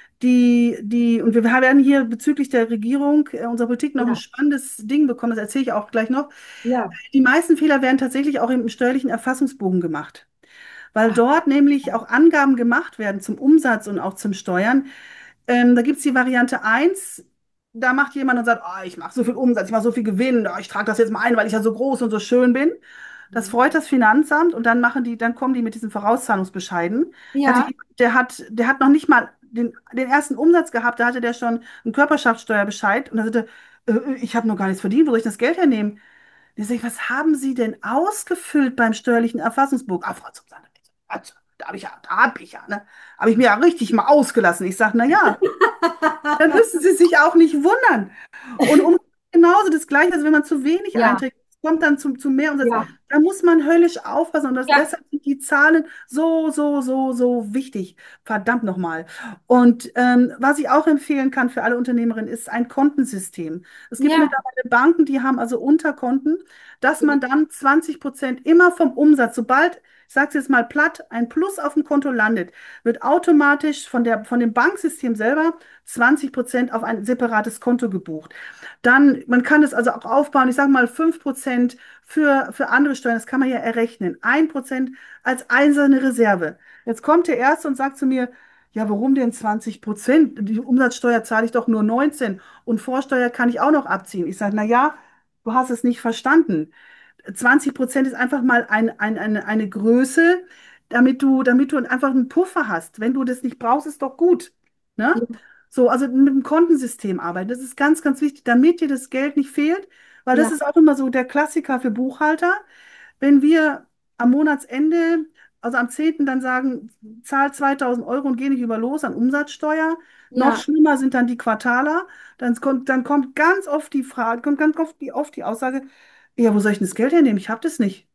Die, die, und wir werden hier bezüglich der Regierung, äh, unserer Politik noch ein ja, spannendes Ding bekommen, das erzähle ich auch gleich noch. ja. Die meisten Fehler werden tatsächlich auch im steuerlichen Erfassungsbogen gemacht, weil Ach, dort nämlich auch Angaben gemacht werden zum Umsatz und auch zum Steuern. Ähm, da gibt es die Variante eins. Da macht jemand und sagt, oh, ich mache so viel Umsatz, ich mache so viel Gewinn, oh, ich trage das jetzt mal ein, weil ich ja so groß und so schön bin. Das freut das Finanzamt und dann machen die, dann kommen die mit diesen Vorauszahlungsbescheiden. Ich hatte ja, jemanden, der hat, der hat noch nicht mal den, den ersten Umsatz gehabt, da hatte der schon einen Körperschaftssteuerbescheid und da sagte, äh, äh, ich habe noch gar nichts verdient, wo soll ich das Geld hernehmen? Da sag ich, was haben Sie denn ausgefüllt beim steuerlichen Erfassungsbuch? Ah, Frau Zumsander, also, da habe ich ja, da habe ich ja, ne? Habe ich mir ja richtig mal ausgelassen. Ich sage, na ja, dann müssen Sie sich auch nicht wundern. Und um genauso das Gleiche, also wenn man zu wenig ja, einträgt, es kommt dann zu, zu mehr Umsatz. ja, Da muss man höllisch aufpassen. Und das, ja, deshalb sind die Zahlen so, so, so, so wichtig. Verdammt nochmal. Und ähm, was ich auch empfehlen kann für alle Unternehmerinnen, ist ein Kontensystem. Es gibt ja, mittlerweile Banken, die haben also Unterkonten, dass man dann zwanzig Prozent immer vom Umsatz, sobald, ich sage es jetzt mal platt, ein Plus auf dem Konto landet, wird automatisch von der, von dem Banksystem selber zwanzig Prozent auf ein separates Konto gebucht. Dann, man kann es also auch aufbauen, ich sage mal fünf Prozent für, für andere Steuern, das kann man ja errechnen. Ein Prozent als einzelne Reserve. Jetzt kommt der Erste und sagt zu mir, ja, warum denn zwanzig Prozent? Die Umsatzsteuer zahle ich doch nur neunzehn und Vorsteuer kann ich auch noch abziehen. Ich sage, na ja, du hast es nicht verstanden. zwanzig Prozent ist einfach mal ein, ein, eine, eine Größe, damit du, damit du einfach einen Puffer hast. Wenn du das nicht brauchst, ist doch gut. Ne? So, also mit dem Kontensystem arbeiten, das ist ganz, ganz wichtig, damit dir das Geld nicht fehlt, weil das ja, ist auch immer so der Klassiker für Buchhalter. Wenn wir am Monatsende, also am zehnten dann sagen, zahl zweitausend Euro und geh nicht über los an Umsatzsteuer, noch ja, schlimmer sind dann die Quartaler, dann kommt, dann kommt ganz oft die Frage, kommt ganz oft die, oft die Aussage, ja, wo soll ich denn das Geld hernehmen? Ich habe das nicht.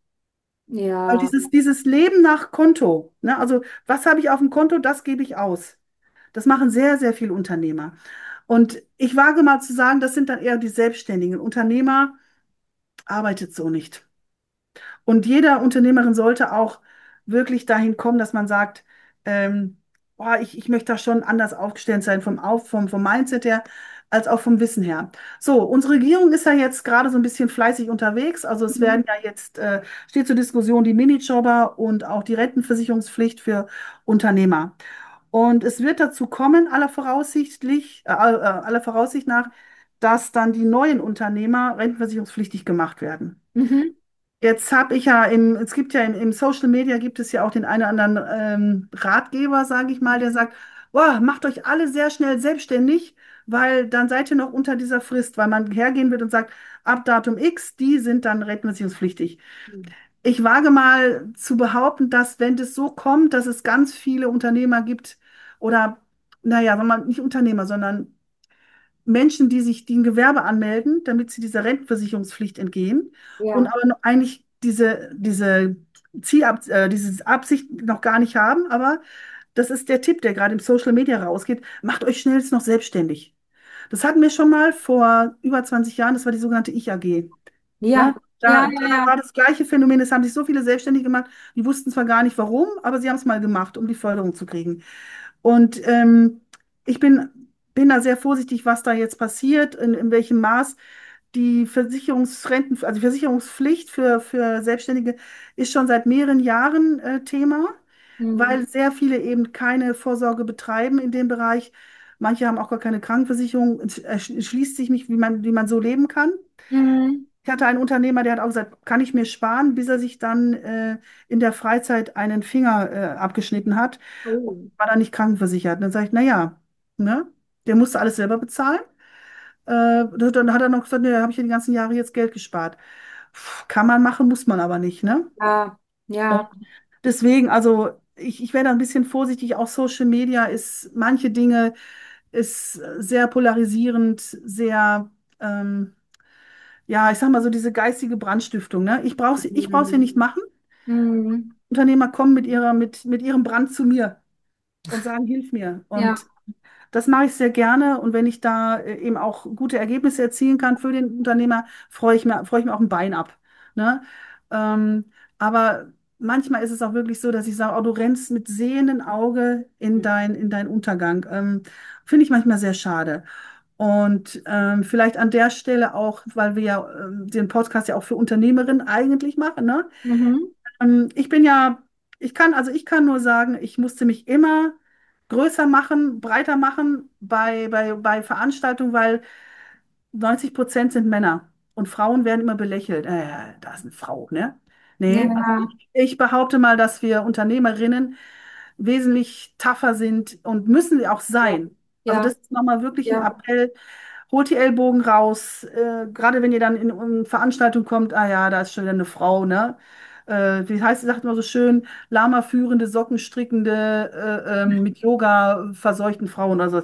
Weil ja, dieses, dieses Leben nach Konto, ne, also was habe ich auf dem Konto, das gebe ich aus. Das machen sehr, sehr viele Unternehmer. Und ich wage mal zu sagen, das sind dann eher die Selbstständigen. Unternehmer arbeitet so nicht. Und jeder Unternehmerin sollte auch wirklich dahin kommen, dass man sagt, ähm, boah, ich, ich möchte da schon anders aufgestellt sein vom, Auf, vom, vom Mindset her. als auch vom Wissen her. So, unsere Regierung ist ja jetzt gerade so ein bisschen fleißig unterwegs. Also es Mhm. werden ja jetzt, äh, steht zur Diskussion die Minijobber und auch die Rentenversicherungspflicht für Unternehmer. Und es wird dazu kommen, aller voraussichtlich, äh, äh, aller Voraussicht nach, dass dann die neuen Unternehmer rentenversicherungspflichtig gemacht werden. Mhm. Jetzt habe ich ja im, es gibt ja im, im Social Media gibt es ja auch den einen oder anderen ähm, Ratgeber, sage ich mal, der sagt, boah, macht euch alle sehr schnell selbstständig, weil dann seid ihr noch unter dieser Frist, weil man hergehen wird und sagt, ab Datum X, die sind dann rentenversicherungspflichtig. Mhm. Ich wage mal zu behaupten, dass wenn das so kommt, dass es ganz viele Unternehmer gibt oder, naja, wenn man nicht Unternehmer, sondern Menschen, die sich, die ein Gewerbe anmelden, damit sie dieser Rentenversicherungspflicht entgehen und Ja, aber noch eigentlich diese, diese Zielab, äh, diese Absicht noch gar nicht haben. Aber das ist der Tipp, der gerade im Social Media rausgeht. Macht euch schnellst noch selbstständig. Das hatten wir schon mal vor über zwanzig Jahren, das war die sogenannte Ich-A G. Ne? ja, ja, Da, ja, da ja. war das gleiche Phänomen, es haben sich so viele selbstständig gemacht, die wussten zwar gar nicht warum, aber sie haben es mal gemacht, um die Förderung zu kriegen. Und ähm, ich bin, bin da sehr vorsichtig, was da jetzt passiert, in, in welchem Maß die Versicherungsrenten, also die Versicherungspflicht für, für Selbstständige ist schon seit mehreren Jahren äh, Thema, Mhm. weil sehr viele eben keine Vorsorge betreiben in dem Bereich. Manche haben auch gar keine Krankenversicherung. Es ersch- es schließt sich nicht, wie man, wie man so leben kann. Mhm. Ich hatte einen Unternehmer, der hat auch gesagt, kann ich mir sparen, bis er sich dann äh, in der Freizeit einen Finger äh, abgeschnitten hat und Oh. war dann nicht krankenversichert. Und dann sage ich, naja, ne, der musste alles selber bezahlen. Äh, dann hat er noch gesagt, ne, da habe ich ja die ganzen Jahre jetzt Geld gespart. Puh, kann man machen, muss man aber nicht, ne? Ja, Und ja. deswegen, also ich, ich werde ein bisschen vorsichtig, auch Social Media ist, manche Dinge ist sehr polarisierend, sehr, ähm, ja, ich sag mal so diese geistige Brandstiftung, ne? Ich brauche ich brauch's hier Mhm. nicht machen. Mhm. Unternehmer kommen mit ihrer, mit, mit ihrem Brand zu mir und sagen, hilf mir. Ja. Und das mache ich sehr gerne. Und wenn ich da äh, eben auch gute Ergebnisse erzielen kann für den Unternehmer, freue ich mir, freue ich mir auch ein Bein ab. Ne? Ähm, aber manchmal ist es auch wirklich so, dass ich sage, oh, du rennst mit sehendem Auge in dein, in deinen Untergang. Ähm, finde ich manchmal sehr schade. Und ähm, vielleicht an der Stelle auch, weil wir ja ähm, den Podcast ja auch für Unternehmerinnen eigentlich machen, ne? Mhm. Ähm, ich bin ja, ich kann, also ich kann nur sagen, ich musste mich immer größer machen, breiter machen bei, bei, bei Veranstaltungen, weil neunzig Prozent sind Männer und Frauen werden immer belächelt. Äh, da ist eine Frau, ne? Nee, also Ja, ich, ich behaupte mal, dass wir Unternehmerinnen wesentlich tougher sind und müssen sie auch ja, sein. Also das ja, ist nochmal wirklich ein ja. Appell. Holt die Ellbogen raus, äh, gerade wenn ihr dann in eine Veranstaltung kommt, ah ja, da ist schon wieder eine Frau, ne? Äh, wie heißt, sie sagt immer so schön, Lama führende, Socken strickende, äh, ähm, mit Yoga verseuchten Frauen oder so.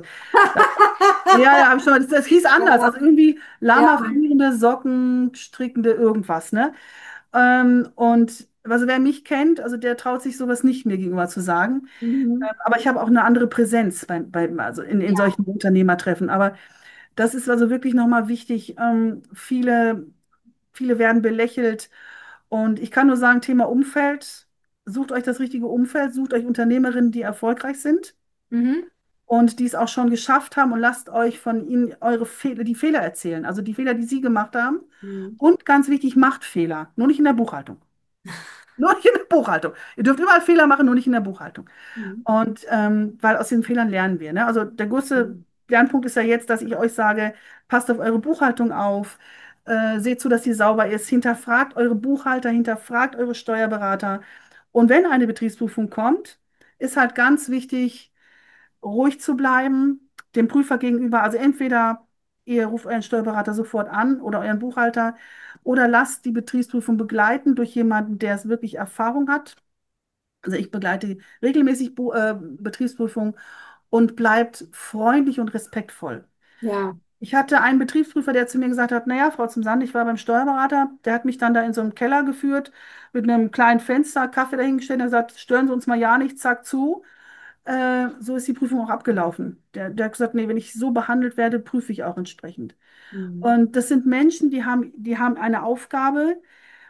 Ja, ja, habe ich schon mal, das, das hieß anders. Ja, Also irgendwie ja. Lama führende, Socken strickende, irgendwas, ne? Ähm, und also wer mich kennt, also der traut sich sowas nicht mir gegenüber zu sagen. Mhm. Ähm, aber ich habe auch eine andere Präsenz bei, bei, also in, in Ja. solchen Unternehmertreffen. Aber das ist also wirklich nochmal wichtig. Ähm, viele, viele werden belächelt. Und ich kann nur sagen, Thema Umfeld, sucht euch das richtige Umfeld, sucht euch Unternehmerinnen, die erfolgreich sind Mhm. und die es auch schon geschafft haben und lasst euch von ihnen eure Fehler, die Fehler erzählen, also die Fehler, die sie gemacht haben. Mhm. Und ganz wichtig, macht Fehler, nur nicht in der Buchhaltung. Nur nicht in der Buchhaltung. Ihr dürft überall Fehler machen, nur nicht in der Buchhaltung. Mhm. Und ähm, weil aus den Fehlern lernen wir. Ne? Also der größte Mhm. Lernpunkt ist ja jetzt, dass ich euch sage, passt auf eure Buchhaltung auf, äh, seht zu, dass sie sauber ist, hinterfragt eure Buchhalter, hinterfragt eure Steuerberater. Und wenn eine Betriebsprüfung kommt, ist halt ganz wichtig, ruhig zu bleiben, dem Prüfer gegenüber. Also entweder ihr ruft euren Steuerberater sofort an oder euren Buchhalter oder lasst die Betriebsprüfung begleiten durch jemanden, der es wirklich Erfahrung hat. Also ich begleite regelmäßig Bu äh, Betriebsprüfungen und bleibt freundlich und respektvoll. Ja. Ich hatte einen Betriebsprüfer, der zu mir gesagt hat, naja, Frau zum Sand, ich war beim Steuerberater, der hat mich dann da in so einem Keller geführt mit einem kleinen Fenster, Kaffee dahingestellt und gesagt, stören Sie uns mal ja nicht, zack zu. Äh, so ist die Prüfung auch abgelaufen. Der, der hat gesagt, nee, wenn ich so behandelt werde, prüfe ich auch entsprechend. Mhm. Und das sind Menschen, die haben, die haben eine Aufgabe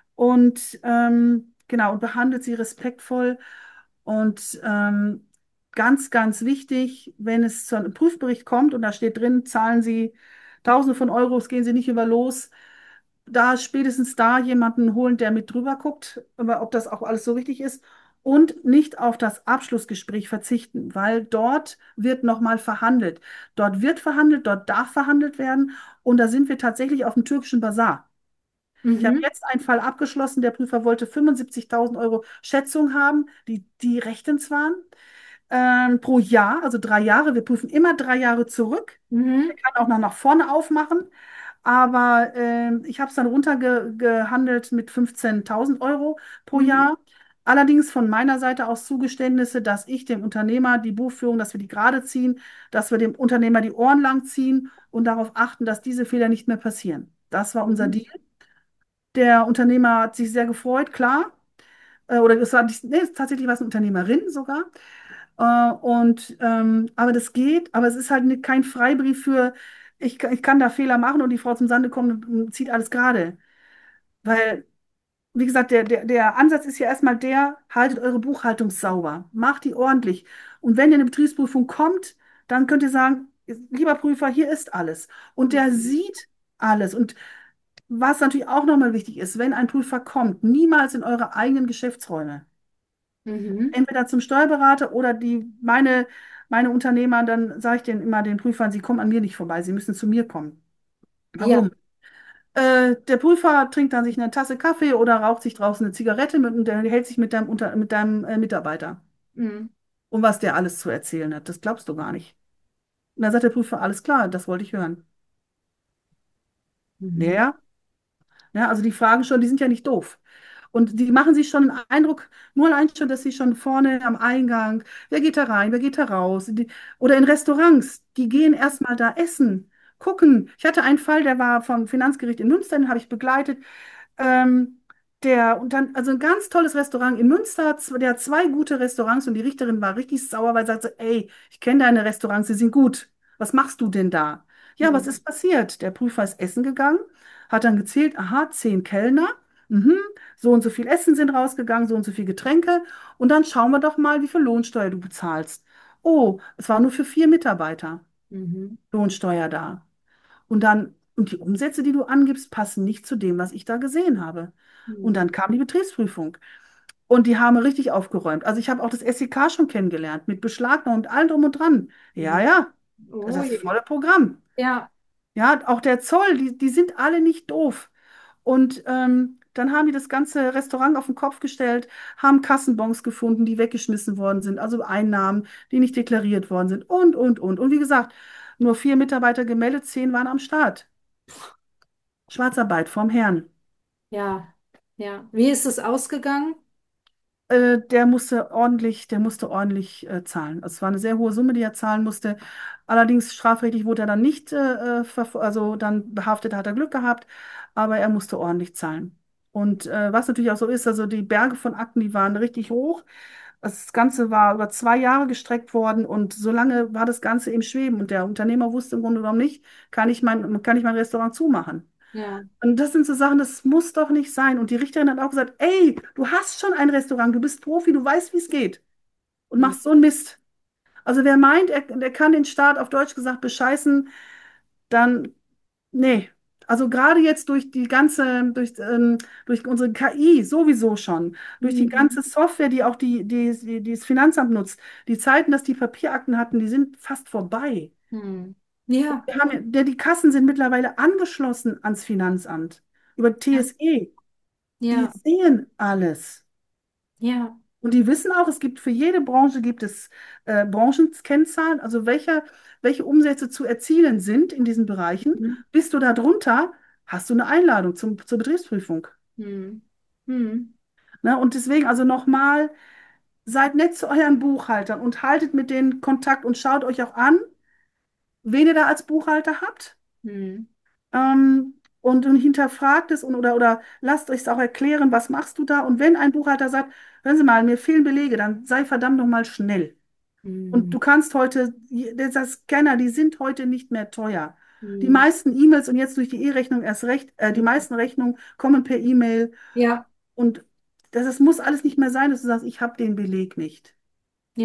und ähm, genau, und behandelt sie respektvoll. Und ähm, ganz, ganz wichtig, wenn es zu einem Prüfbericht kommt und da steht drin, zahlen Sie Tausende von Euros, gehen Sie nicht über los, da spätestens da jemanden holen, der mit drüber guckt, aber ob das auch alles so richtig ist. Und nicht auf das Abschlussgespräch verzichten, weil dort wird nochmal verhandelt. Dort wird verhandelt, dort darf verhandelt werden. Und da sind wir tatsächlich auf dem türkischen Basar. Ich habe Mhm. jetzt einen Fall abgeschlossen. Der Prüfer wollte fünfundsiebzigtausend Euro Schätzung haben, die, die rechtens waren, ähm, pro Jahr, also drei Jahre. Wir prüfen immer drei Jahre zurück. Mhm. Der kann auch noch nach vorne aufmachen. Aber ähm, ich habe es dann runtergehandelt mit fünfzehntausend Euro pro Mhm. Jahr. Allerdings von meiner Seite aus Zugeständnisse, dass ich dem Unternehmer die Buchführung, dass wir die gerade ziehen, dass wir dem Unternehmer die Ohren lang ziehen und darauf achten, dass diese Fehler nicht mehr passieren. Das war unser Mhm. Deal. Der Unternehmer hat sich sehr gefreut, klar. Äh, oder es war nicht, nee, tatsächlich war es eine Unternehmerin sogar. Äh, und, ähm, aber das geht, aber es ist halt ne- kein Freibrief für, ich, ka- ich kann da Fehler machen und die Frau zum Sande kommt und zieht alles gerade. Weil, wie gesagt, der, der, der Ansatz ist ja erstmal der, haltet eure Buchhaltung sauber, macht die ordentlich. Und wenn ihr eine Betriebsprüfung kommt, dann könnt ihr sagen, lieber Prüfer, hier ist alles. Und der sieht alles. Und was natürlich auch nochmal wichtig ist, wenn ein Prüfer kommt, niemals in eure eigenen Geschäftsräume. Mhm. Entweder zum Steuerberater oder die, meine, meine Unternehmer, dann sage ich denen immer den Prüfern, sie kommen an mir nicht vorbei, sie müssen zu mir kommen. Ja. Warum? Äh, der Prüfer trinkt dann sich eine Tasse Kaffee oder raucht sich draußen eine Zigarette mit, und der hält sich mit deinem, Unter, mit deinem äh, Mitarbeiter. Mhm. Und was der alles zu erzählen hat, das glaubst du gar nicht. Und dann sagt der Prüfer, alles klar, das wollte ich hören. Ja, Mhm. ja. Ja, also die Fragen schon, die sind ja nicht doof. Und die machen sich schon einen Eindruck, nur allein schon, dass sie schon vorne am Eingang, wer geht da rein, wer geht da raus? Die, oder in Restaurants, die gehen erstmal da essen, gucken. Ich hatte einen Fall, der war vom Finanzgericht in Münster, den habe ich begleitet. Ähm, der, und dann, also ein ganz tolles Restaurant in Münster, z- der hat zwei gute Restaurants und die Richterin war richtig sauer, weil sie sagte, ey, ich kenne deine Restaurants, sie sind gut. Was machst du denn da? Ja, was Mhm. ist passiert? Der Prüfer ist essen gegangen, hat dann gezählt, aha, zehn Kellner, mhm, so und so viel Essen sind rausgegangen, so und so viel Getränke. Und dann schauen wir doch mal, wie viel Lohnsteuer du bezahlst. Oh, es war nur für vier Mitarbeiter Mhm. Lohnsteuer da. Und dann, und die Umsätze, die du angibst, passen nicht zu dem, was ich da gesehen habe. Und Mhm. dann kam die Betriebsprüfung. Und die haben richtig aufgeräumt. Also ich habe auch das S E K schon kennengelernt, mit Beschlagnahmung und allem drum und dran. Ja, Mhm. ja, das Oh ist das je. volle Programm. Ja. Ja, auch der Zoll, die, die sind alle nicht doof. Und ähm, dann haben die das ganze Restaurant auf den Kopf gestellt, haben Kassenbons gefunden, die weggeschmissen worden sind, also Einnahmen, die nicht deklariert worden sind und, und, und. Und wie gesagt, nur vier Mitarbeiter gemeldet, zehn waren am Start. Schwarzarbeit vom Herrn. Ja. Ja. Wie ist es ausgegangen? Äh, der musste ordentlich, der musste ordentlich äh, zahlen. Also es war eine sehr hohe Summe, die er zahlen musste. Allerdings strafrechtlich wurde er dann nicht, äh, äh, verf- also dann behaftet, hat er Glück gehabt, aber er musste ordentlich zahlen. Und äh, was natürlich auch so ist, also die Berge von Akten, die waren richtig hoch. Das Ganze war über zwei Jahre gestreckt worden und so lange war das Ganze im Schweben und der Unternehmer wusste im Grunde genommen nicht, kann ich mein, kann ich mein Restaurant zumachen? Ja. Und das sind so Sachen, das muss doch nicht sein. Und die Richterin hat auch gesagt, ey, du hast schon ein Restaurant, du bist Profi, du weißt, wie es geht und Mhm. machst so einen Mist. Also wer meint, er, der kann den Staat auf Deutsch gesagt bescheißen, dann, nee. Also gerade jetzt durch die ganze, durch, ähm, durch unsere K I sowieso schon, durch die Mhm. ganze Software, die auch die, die, die, die das Finanzamt nutzt, die Zeiten, dass die Papierakten hatten, die sind fast vorbei. Mhm. Ja. Wir haben, ja- der, die Kassen sind mittlerweile angeschlossen ans Finanzamt über Ja. T S E. Die Ja. sehen alles. Ja. Und die wissen auch, es gibt für jede Branche gibt es äh, Branchenkennzahlen, also welche, welche Umsätze zu erzielen sind in diesen Bereichen. Mhm. Bist du da drunter, hast du eine Einladung zum, zur Betriebsprüfung. Mhm. Mhm. Ne? Und deswegen also nochmal, seid nett zu euren Buchhaltern und haltet mit denen Kontakt und schaut euch auch an, wen ihr da als Buchhalter habt. Mhm. Ähm, und, und hinterfragt es und, oder, oder lasst euch es auch erklären, was machst du da? Und wenn ein Buchhalter sagt, hören Sie mal, mir fehlen Belege, dann sei verdammt noch mal schnell. Und Mhm. du kannst heute, die- der Scanner, die sind heute nicht mehr teuer. Die Mhm. meisten E-Mails und jetzt durch die E-Rechnung erst recht, äh, die Mhm. meisten Rechnungen kommen per E-Mail Ja. und das, das muss alles nicht mehr sein, dass du sagst, ich habe den Beleg nicht. Ja.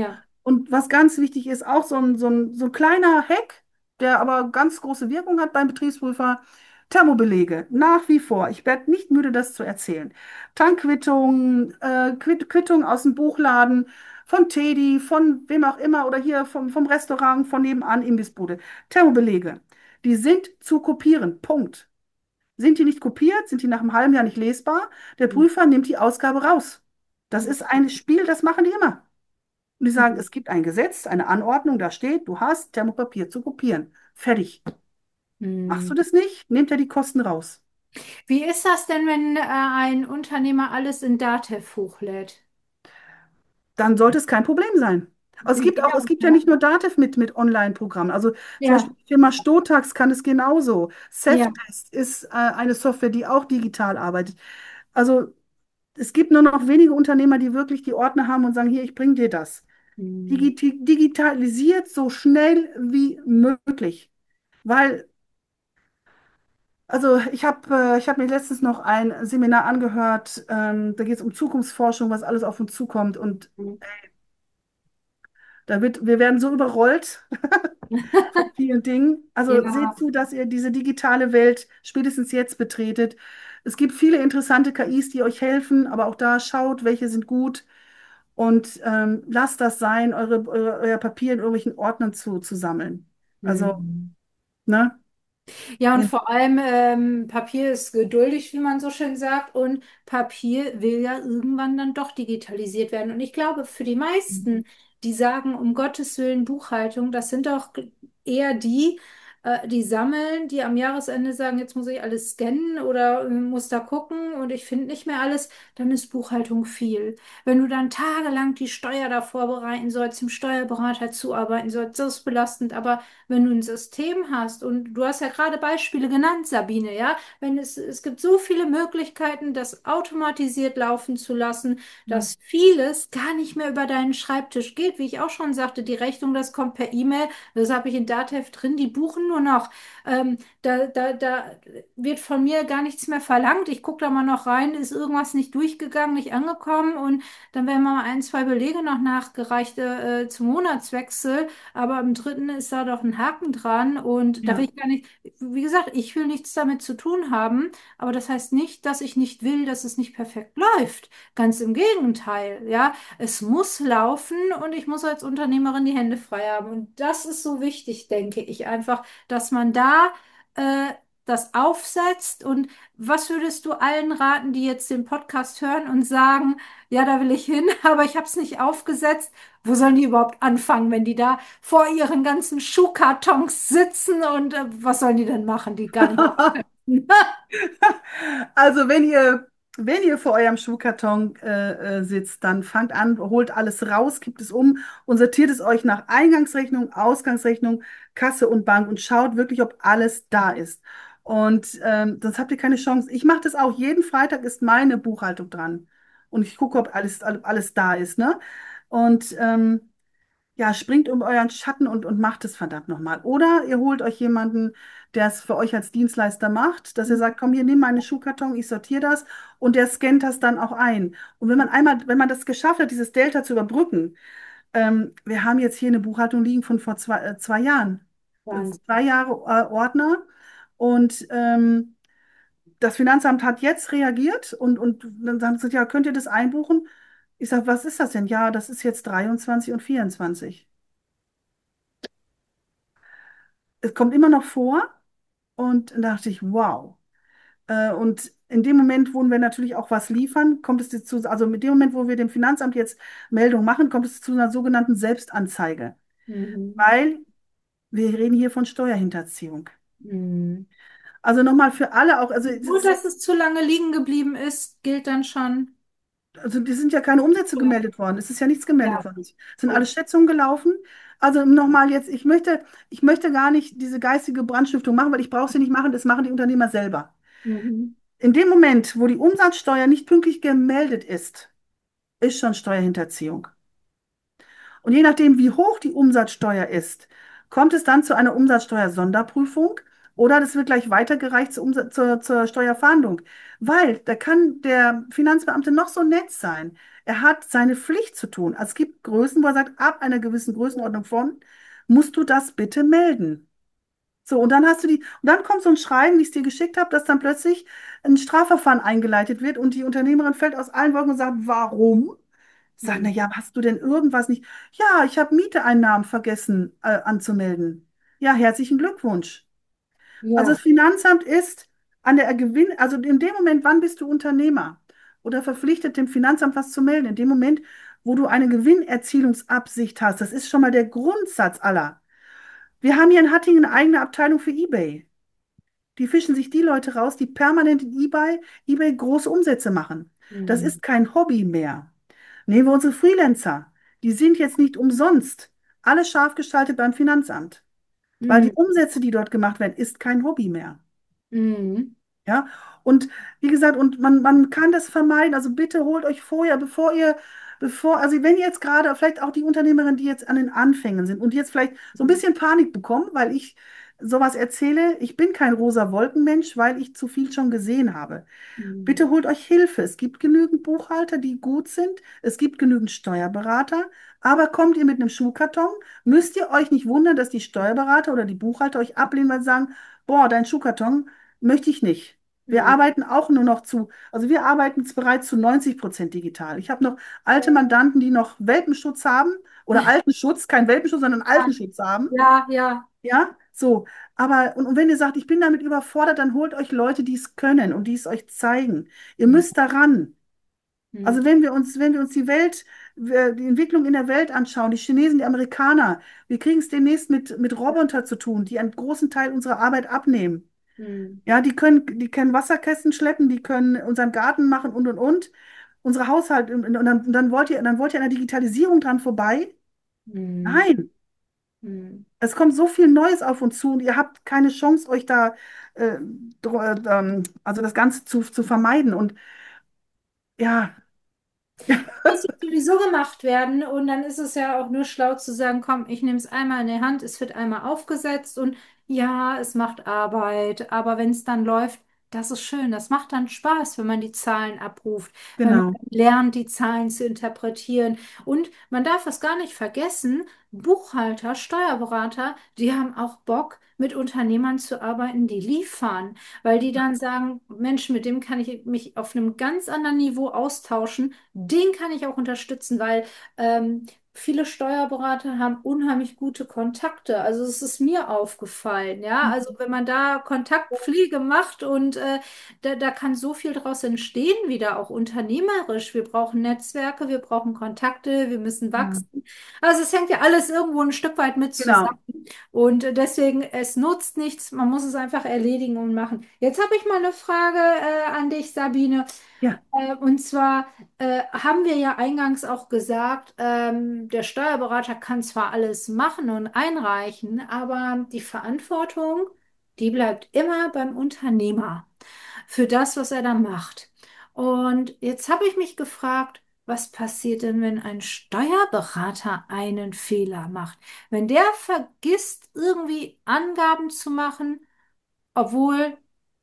Und was ganz wichtig ist, auch so ein, so ein, so ein kleiner Hack, der aber ganz große Wirkung hat beim Betriebsprüfer, Thermobelege, nach wie vor. Ich werde nicht müde, das zu erzählen. Tankquittungen, äh, Quitt Quittungen aus dem Buchladen, von Tedi, von wem auch immer oder hier vom, vom Restaurant, von nebenan, Imbissbude. Thermobelege, die sind zu kopieren. Punkt. Sind die nicht kopiert, sind die nach einem halben Jahr nicht lesbar, der Prüfer nimmt die Ausgabe raus. Das ist ein Spiel, das machen die immer. Und die sagen, es gibt ein Gesetz, eine Anordnung, da steht, du hast Thermopapier zu kopieren. Fertig. Machst Hm. du das nicht, nimmt er die Kosten raus. Wie ist das denn, wenn äh, ein Unternehmer alles in Datev hochlädt? Dann sollte es kein Problem sein. Also es gibt auch, Ja, es gibt ja ja. nicht nur Datev mit, mit Online-Programmen. Also zum Ja, Beispiel die Firma Stotax kann es genauso. ja. Safdesk ist äh, eine Software, die auch digital arbeitet. Also es gibt nur noch wenige Unternehmer, die wirklich die Ordner haben und sagen, hier, ich bringe dir das. Hm. Digiti digitalisiert so schnell wie möglich. Weil Also ich habe äh, ich hab mir letztens noch ein Seminar angehört, ähm, da geht es um Zukunftsforschung, was alles auf uns zukommt. Und da wird, wir werden so überrollt von vielen Dingen. Also seht Ja. zu, dass ihr diese digitale Welt spätestens jetzt betretet. Es gibt viele interessante K Is, die euch helfen, aber auch da schaut, welche sind gut und ähm, lasst das sein, eure, eure, euer Papier in irgendwelchen Ordnern zu, zu sammeln. Also, Hm. ne? Ja, und vor allem ähm, Papier ist geduldig, wie man so schön sagt, und Papier will ja irgendwann dann doch digitalisiert werden. Und ich glaube, für die meisten, die sagen, um Gottes Willen Buchhaltung, das sind doch eher die, äh, die sammeln, die am Jahresende sagen, jetzt muss ich alles scannen oder äh, muss da gucken und ich finde nicht mehr alles, dann ist Buchhaltung viel. Wenn du dann tagelang die Steuer da vorbereiten sollst, dem Steuerberater zuarbeiten sollst, das ist belastend, aber wenn du ein System hast und du hast ja gerade Beispiele genannt, Sabine, ja, wenn es, es gibt so viele Möglichkeiten, das automatisiert laufen zu lassen, Ja. dass vieles gar nicht mehr über deinen Schreibtisch geht, wie ich auch schon sagte, die Rechnung, das kommt per E-Mail, das habe ich in Datev drin, die buchen nur noch. Ähm, da, da, da wird von mir gar nichts mehr verlangt. Ich gucke da mal noch rein, ist irgendwas nicht durchgegangen, nicht angekommen und dann werden mal ein, zwei Belege noch nachgereicht äh, zum Monatswechsel. Aber im dritten ist da doch ein Haken dran und da will Ja. ich gar nicht, wie gesagt, ich will nichts damit zu tun haben, aber das heißt nicht, dass ich nicht will, dass es nicht perfekt läuft. Ganz im Gegenteil, ja. Es muss laufen und ich muss als Unternehmerin die Hände frei haben. Und das ist so wichtig, denke ich einfach, dass man da äh, das aufsetzt. Und was würdest du allen raten, die jetzt den Podcast hören und sagen, ja, da will ich hin, aber ich habe es nicht aufgesetzt? Wo sollen die überhaupt anfangen, wenn die da vor ihren ganzen Schuhkartons sitzen und äh, was sollen die denn machen, die gar nicht aufsetzen? Also wenn ihr, wenn ihr vor eurem Schuhkarton äh, äh, sitzt, dann fangt an, holt alles raus, kippt es um und sortiert es euch nach Eingangsrechnung, Ausgangsrechnung, Kasse und Bank und schaut wirklich, ob alles da ist. Und ähm, sonst habt ihr keine Chance. Ich mache das auch. Jeden Freitag ist meine Buchhaltung dran. Und ich gucke, ob alles, alles da ist, ne? Und ähm, ja, springt um euren Schatten und, und macht es verdammt nochmal. Oder ihr holt euch jemanden, der es für euch als Dienstleister macht, dass ihr sagt, komm, hier, nimm meine Schuhkarton, ich sortiere das und der scannt das dann auch ein. Und wenn man einmal, wenn man das geschafft hat, dieses Delta zu überbrücken, ähm, wir haben jetzt hier eine Buchhaltung liegen von vor zwei, äh, zwei Jahren. Das ist Wahnsinn. zwei Jahre äh, Ordner und ähm, das Finanzamt hat jetzt reagiert und, und dann haben sie gesagt, ja, könnt ihr das einbuchen? Ich sage, was ist das denn? Ja, das ist jetzt dreiundzwanzig und vierundzwanzig. Es kommt immer noch vor und dann dachte ich, wow. Äh, Und in dem Moment, wo wir natürlich auch was liefern, kommt es zu, also mit dem Moment, wo wir dem Finanzamt jetzt Meldung machen, kommt es zu einer sogenannten Selbstanzeige, Mhm. weil wir reden hier von Steuerhinterziehung. Mhm. Also nochmal für alle auch, also, es Nur, ist- dass es zu lange liegen geblieben ist, gilt dann schon. also die sind ja keine Umsätze Ja, gemeldet worden. Es ist ja nichts gemeldet ja, worden. Es sind alle gut. Schätzungen gelaufen. Also nochmal jetzt, ich möchte, ich möchte gar nicht diese geistige Brandstiftung machen, weil ich brauche sie nicht machen, das machen die Unternehmer selber. Mhm. In dem Moment, wo die Umsatzsteuer nicht pünktlich gemeldet ist, ist schon Steuerhinterziehung. Und je nachdem, wie hoch die Umsatzsteuer ist, kommt es dann zu einer Umsatzsteuersonderprüfung oder das wird gleich weitergereicht zur, Umsatz zur, zur Steuerfahndung. Weil da kann der Finanzbeamte noch so nett sein. Er hat seine Pflicht zu tun. Also es gibt Größen, wo er sagt, ab einer gewissen Größenordnung von, musst du das bitte melden. So, und dann hast du die, und dann kommt so ein Schreiben, wie ich es dir geschickt habe, dass dann plötzlich ein Strafverfahren eingeleitet wird und die Unternehmerin fällt aus allen Wolken und sagt, warum? Sag, na Hm. ja, hast du denn irgendwas nicht? Ja, ich habe Mieteeinnahmen vergessen, äh, anzumelden. Ja, herzlichen Glückwunsch. Also Ja. das Finanzamt ist an der Gewinn, also in dem Moment, wann bist du Unternehmer oder verpflichtet, dem Finanzamt was zu melden? In dem Moment, wo du eine Gewinnerzielungsabsicht hast. Das ist schon mal der Grundsatz aller. Wir haben hier in Hattingen eine eigene Abteilung für eBay. Die fischen sich die Leute raus, die permanent in eBay, eBay große Umsätze machen. Das Hm. ist kein Hobby mehr. Nehmen wir unsere Freelancer. Die sind jetzt nicht umsonst alle scharf geschaltet beim Finanzamt, weil Hm. die Umsätze, die dort gemacht werden, ist kein Hobby mehr. Hm. Ja, und wie gesagt, und man, man kann das vermeiden. Also bitte holt euch vorher, bevor ihr, bevor, also wenn ihr jetzt gerade, vielleicht auch die Unternehmerin, die jetzt an den Anfängen sind und jetzt vielleicht so ein bisschen Panik bekommen, weil ich sowas erzähle, ich bin kein rosa Wolkenmensch, weil ich zu viel schon gesehen habe. Hm. Bitte holt euch Hilfe. Es gibt genügend Buchhalter, die gut sind. Es gibt genügend Steuerberater. Aber kommt ihr mit einem Schuhkarton, müsst ihr euch nicht wundern, dass die Steuerberater oder die Buchhalter euch ablehnen, weil sie sagen, boah, dein Schuhkarton möchte ich nicht. Wir Hm. arbeiten auch nur noch zu, also wir arbeiten bereits zu neunzig Prozent digital. Ich habe noch alte Mandanten, die noch Welpenschutz haben oder alten Schutz, kein Welpenschutz, sondern alten Schutz haben. Ja, ja. Ja, so. Aber, und, und wenn ihr sagt, ich bin damit überfordert, dann holt euch Leute, die es können und die es euch zeigen. Ihr Hm. müsst daran. Hm. Also wenn wir uns, wenn wir uns die Welt, äh, die Entwicklung in der Welt anschauen, die Chinesen, die Amerikaner, wir kriegen es demnächst mit, mit Robotern zu tun, die einen großen Teil unserer Arbeit abnehmen. Hm. Ja, die können, die können Wasserkästen schleppen, die können unseren Garten machen und und und. Unsere Haushalte, und dann, und dann wollt ihr, dann wollt ihr an der Digitalisierung dran vorbei? Hm. Nein. Hm. Es kommt so viel Neues auf uns zu und ihr habt keine Chance, euch da, äh, dr- äh, ähm, also das Ganze zu, zu vermeiden. Und ja, Muss ja sowieso gemacht werden und dann ist es ja auch nur schlau zu sagen, komm, ich nehme es einmal in die Hand, es wird einmal aufgesetzt und ja, es macht Arbeit, aber wenn es dann läuft, das ist schön, das macht dann Spaß, wenn man die Zahlen abruft, wenn man genau. lernt, die Zahlen zu interpretieren und man darf es gar nicht vergessen, Buchhalter, Steuerberater, die haben auch Bock, mit Unternehmern zu arbeiten, die liefern, weil die dann sagen, Mensch, mit dem kann ich mich auf einem ganz anderen Niveau austauschen, den kann ich auch unterstützen, weil ähm, viele Steuerberater haben unheimlich gute Kontakte. Also es ist mir aufgefallen, ja. Also wenn man da Kontaktpflege macht und äh, da, da kann so viel daraus entstehen, wieder auch unternehmerisch. Wir brauchen Netzwerke, wir brauchen Kontakte, wir müssen Ja, wachsen. Also es hängt ja alles irgendwo ein Stück weit mit zusammen. genau. Und äh, deswegen, es nutzt nichts, man muss es einfach erledigen und machen. Jetzt habe ich mal eine Frage äh, an dich, Sabine. Ja, Äh, und zwar äh, haben wir ja eingangs auch gesagt, ähm, der Steuerberater kann zwar alles machen und einreichen, aber die Verantwortung, die bleibt immer beim Unternehmer für das, was er da macht. Und jetzt habe ich mich gefragt, was passiert denn, wenn ein Steuerberater einen Fehler macht? Wenn der vergisst, irgendwie Angaben zu machen, obwohl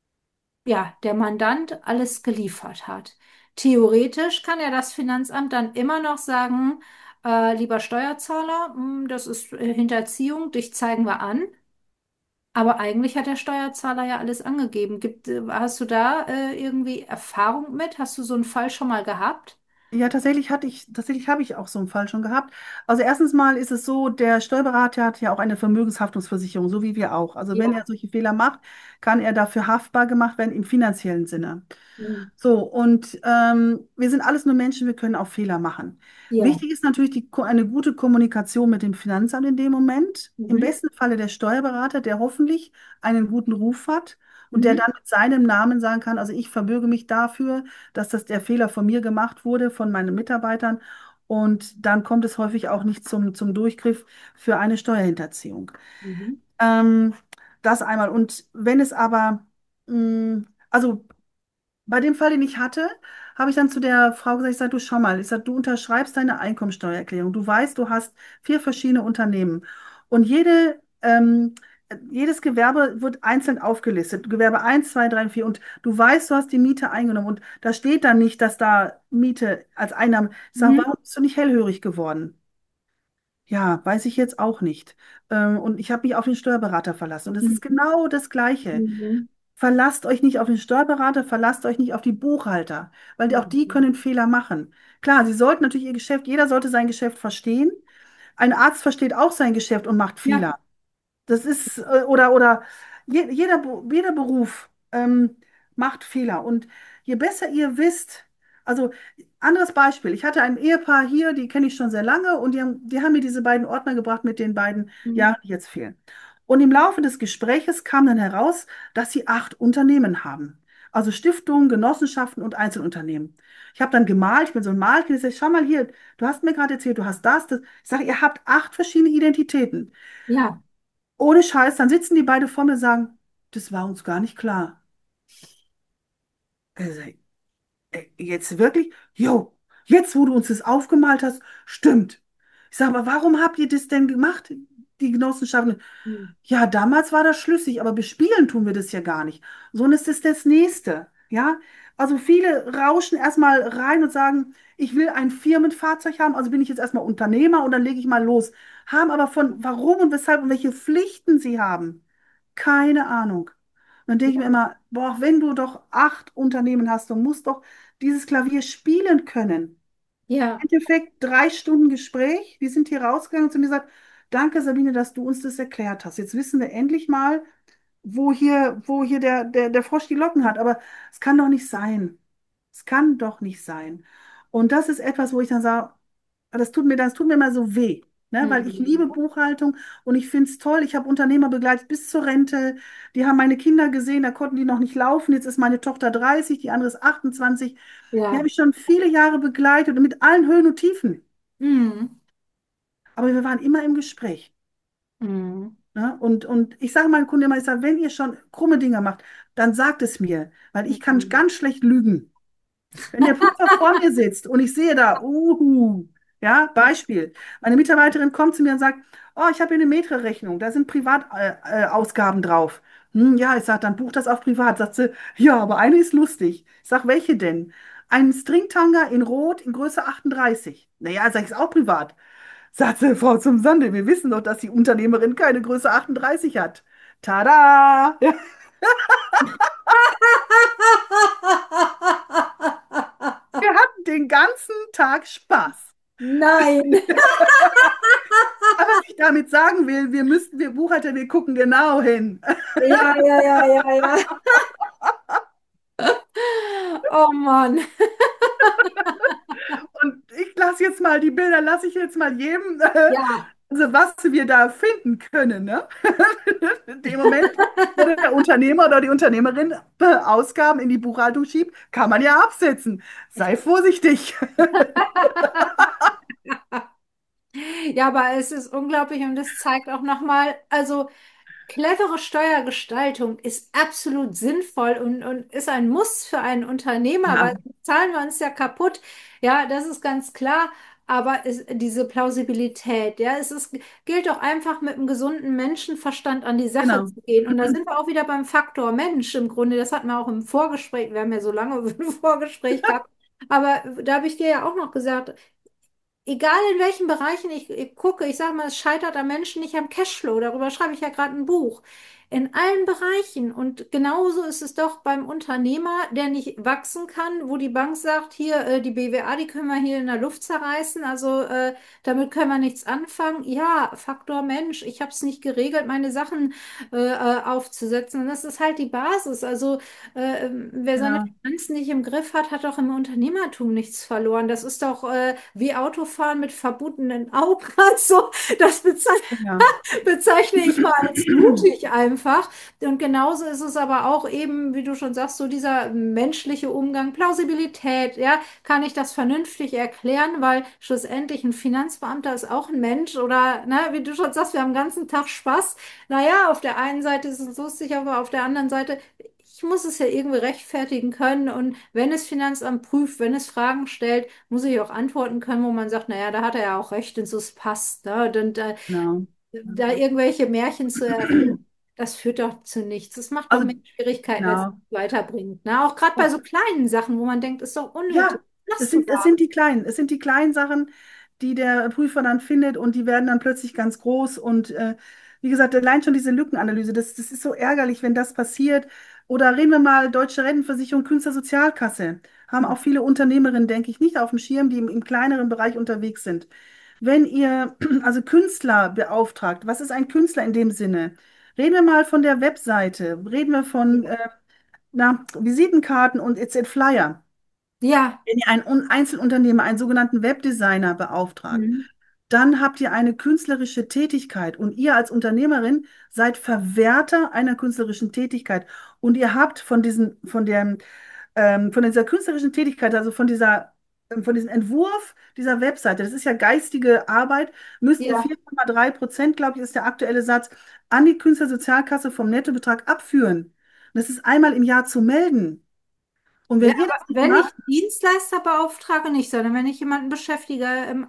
ja, der Mandant alles geliefert hat. Theoretisch kann ja das Finanzamt dann immer noch sagen, äh, lieber Steuerzahler, mh, das ist äh, Hinterziehung, dich zeigen wir an. Aber eigentlich hat der Steuerzahler ja alles angegeben. Gibt, äh, hast du da äh, irgendwie Erfahrung mit? Hast du so einen Fall schon mal gehabt? ja, tatsächlich hatte ich, tatsächlich habe ich auch so einen Fall schon gehabt. Also erstens mal ist es so, der Steuerberater hat ja auch eine Vermögenshaftungsversicherung, so wie wir auch. Also wenn er Ja. solche Fehler macht, kann er dafür haftbar gemacht werden im finanziellen Sinne. Hm. So, und ähm, wir sind alles nur Menschen, wir können auch Fehler machen. Ja. Wichtig ist natürlich die, Ko- eine gute Kommunikation mit dem Finanzamt in dem Moment. Im Mhm. besten Falle der Steuerberater, der hoffentlich einen guten Ruf hat und der Mhm. dann mit seinem Namen sagen kann, also ich verbürge mich dafür, dass das der Fehler von mir gemacht wurde, von meinen Mitarbeitern. Und dann kommt es häufig auch nicht zum, zum Durchgriff für eine Steuerhinterziehung. Mhm. Ähm, Das einmal. Und wenn es aber, mh, also bei dem Fall, den ich hatte, habe ich dann zu der Frau gesagt, ich sage, du schau mal, ich sage, du unterschreibst deine Einkommensteuererklärung. Du weißt, du hast vier verschiedene Unternehmen. Und jede, ähm, jedes Gewerbe wird einzeln aufgelistet. Gewerbe eins, zwei, drei, vier. Und du weißt, du hast die Miete eingenommen. Und da steht dann nicht, dass da Miete als Einnahme. Ich sage, Mhm. warum bist du nicht hellhörig geworden? Ja, weiß ich jetzt auch nicht. Ähm, und ich habe mich auf den Steuerberater verlassen. Und es ist Mhm. genau das Gleiche. Mhm. Verlasst euch nicht auf den Steuerberater, verlasst euch nicht auf die Buchhalter, weil die- auch die Mhm. können Fehler machen. Klar, sie sollten natürlich ihr Geschäft, jeder sollte sein Geschäft verstehen. Ein Arzt versteht auch sein Geschäft und macht Ja. Fehler. Das ist, äh, oder, oder je, jeder, Be- jeder Beruf ähm, macht Fehler. Und je besser ihr wisst, also anderes Beispiel, ich hatte ein Ehepaar hier, die kenne ich schon sehr lange und die haben, die haben mir diese beiden Ordner gebracht mit den beiden Mhm. Jahren, die jetzt fehlen. Und im Laufe des Gespräches kam dann heraus, dass sie acht Unternehmen haben. Also Stiftungen, Genossenschaften und Einzelunternehmen. Ich habe dann gemalt, ich bin so ein Malkind, ich sage, schau mal hier, du hast mir gerade erzählt, du hast das, das. Ich sage, ihr habt acht verschiedene Identitäten. Ja. Ohne Scheiß, dann sitzen die beide vor mir und sagen, das war uns gar nicht klar. Also, äh, jetzt wirklich? Jo, jetzt, wo du uns das aufgemalt hast, stimmt. Ich sage, aber warum habt ihr das denn gemacht, die Genossenschaften? Mhm. Ja, damals war das schlüssig, aber bespielen tun wir das ja gar nicht. So, und es ist das Nächste. Ja, also viele rauschen erstmal rein und sagen, ich will ein Firmenfahrzeug haben, also bin ich jetzt erstmal Unternehmer und dann lege ich mal los. Haben aber von warum und weshalb und welche Pflichten sie haben. Keine Ahnung. Und dann denke ich mir immer, boah, wenn du doch acht Unternehmen hast, du musst doch dieses Klavier spielen können. Im Ja. Endeffekt drei Stunden Gespräch. Wir sind hier rausgegangen und zu mir gesagt, danke Sabine, dass du uns das erklärt hast. Jetzt wissen wir endlich mal, wo hier, wo hier der, der, der Frosch die Locken hat. Aber es kann doch nicht sein. Es kann doch nicht sein. Und das ist etwas, wo ich dann sage, das tut mir, das tut mir immer so weh. Ne? Weil ich liebe Mhm. Buchhaltung und ich finde es toll. Ich habe Unternehmer begleitet bis zur Rente. Die haben meine Kinder gesehen, da konnten die noch nicht laufen. Jetzt ist meine Tochter dreißig, die andere ist achtundzwanzig. Die habe Ja. ich schon viele Jahre begleitet und mit allen Höhen und Tiefen. Mhm. Aber wir waren immer im Gespräch. Mhm. Ne? Und, und ich sage meinen Kunden immer, ich sage, wenn ihr schon krumme Dinger macht, dann sagt es mir, weil ich kann Mhm. ganz schlecht lügen. Wenn der Prüfer vor mir sitzt und ich sehe da, uhu, ja, Beispiel. Meine Mitarbeiterin kommt zu mir und sagt, oh, ich habe hier eine Metre-Rechnung, da sind Privatausgaben äh, äh, Ausgaben drauf. Hm, ja, ich sage, dann buch das auf privat. Sagt sie, ja, aber eine ist lustig. Ich sage, welche denn? Ein Stringtanga in Rot in Größe achtunddreißig. Naja, sag ich, ist auch privat. Sagt sie, Frau zum Sande, wir wissen doch, dass die Unternehmerin keine Größe achtunddreißig hat. Tada! Ja, wir hatten den ganzen Tag Spaß. Nein. Aber was ich damit sagen will, wir müssten, wir Buchhalter, wir gucken genau hin. Ja, ja, ja, ja, ja. Oh Mann. Und ich lasse jetzt mal die Bilder, lasse ich jetzt mal jedem, äh, Ja. also was wir da finden können. Ne? In dem Moment, wo der Unternehmer oder die Unternehmerin äh, Ausgaben in die Buchhaltung schiebt, kann man ja absetzen. Sei vorsichtig. Ja, aber es ist unglaublich und es zeigt auch nochmal, also clevere Steuergestaltung ist absolut sinnvoll und, und ist ein Muss für einen Unternehmer, weil Ja, sonst zahlen wir uns ja kaputt. Ja, das ist ganz klar. Aber es, diese Plausibilität, ja, es ist, gilt auch einfach mit einem gesunden Menschenverstand an die Sache genau. zu gehen. Und da sind wir auch wieder beim Faktor Mensch im Grunde. Das hatten wir auch im Vorgespräch. Wir haben ja so lange ein Vorgespräch gehabt. Aber da habe ich dir ja auch noch gesagt, egal in welchen Bereichen ich, ich gucke, ich sage mal, es scheitert am Menschen, nicht am Cashflow. Darüber schreibe ich ja gerade ein Buch. In allen Bereichen. Und genauso ist es doch beim Unternehmer, der nicht wachsen kann, wo die Bank sagt, hier, äh, die B W A, die können wir hier in der Luft zerreißen. Also äh, damit können wir nichts anfangen. Ja, Faktor Mensch, ich habe es nicht geregelt, meine Sachen äh, äh, aufzusetzen. Und das ist halt die Basis. Also äh, wer seine Genau. Finanzen nicht im Griff hat, hat auch im Unternehmertum nichts verloren. Das ist doch äh, wie Autofahren mit verbundenen Augen. Also, das bezeichne, Ja. bezeichne ich mal als mutig einfach. Und genauso ist es aber auch eben, wie du schon sagst, so dieser menschliche Umgang, Plausibilität, ja, kann ich das vernünftig erklären, weil schlussendlich ein Finanzbeamter ist auch ein Mensch oder, ne, wie du schon sagst, wir haben den ganzen Tag Spaß. Naja, auf der einen Seite ist es lustig, aber auf der anderen Seite ich muss es ja irgendwie rechtfertigen können und wenn es Finanzamt prüft, wenn es Fragen stellt, muss ich auch antworten können, wo man sagt, naja, da hat er ja auch recht und so es passt. Ne? Und äh, Genau. da irgendwelche Märchen zu erzählen. das führt doch zu nichts. Das macht doch Also, mehr Schwierigkeiten, als es genau. weiterbringt. Ne? Auch gerade bei so kleinen Sachen, wo man denkt, ist doch unnötig. Ja, Lass es du sind, es da. sind die kleinen, es sind die kleinen Sachen, die der Prüfer dann findet und die werden dann plötzlich ganz groß. Und äh, wie gesagt, allein schon diese Lückenanalyse, das, das ist so ärgerlich, wenn das passiert. Oder reden wir mal Deutsche Rentenversicherung, Künstlersozialkasse. Haben auch viele Unternehmerinnen, denke ich, nicht auf dem Schirm, die im, im kleineren Bereich unterwegs sind. Wenn ihr also Künstler beauftragt, was ist ein Künstler in dem Sinne? Reden wir mal von der Webseite, reden wir von äh, na, Visitenkarten und et cetera Flyer. Ja. Wenn ihr einen Un- Einzelunternehmer, einen sogenannten Webdesigner beauftragt, Mhm. dann habt ihr eine künstlerische Tätigkeit und ihr als Unternehmerin seid Verwerter einer künstlerischen Tätigkeit und ihr habt von diesen, von der, ähm, von dieser künstlerischen Tätigkeit, also von dieser, ähm, von diesem Entwurf dieser Webseite, das ist ja geistige Arbeit, müsst ihr Ja. vier Komma drei Prozent, glaube ich, ist der aktuelle Satz, an die Künstlersozialkasse vom Nettobetrag abführen. Und das ist einmal im Jahr zu melden. Und Ja, wenn ihr aber das nicht wenn ich macht, Dienstleister beauftrage, nicht, sondern wenn ich jemanden beschäftige im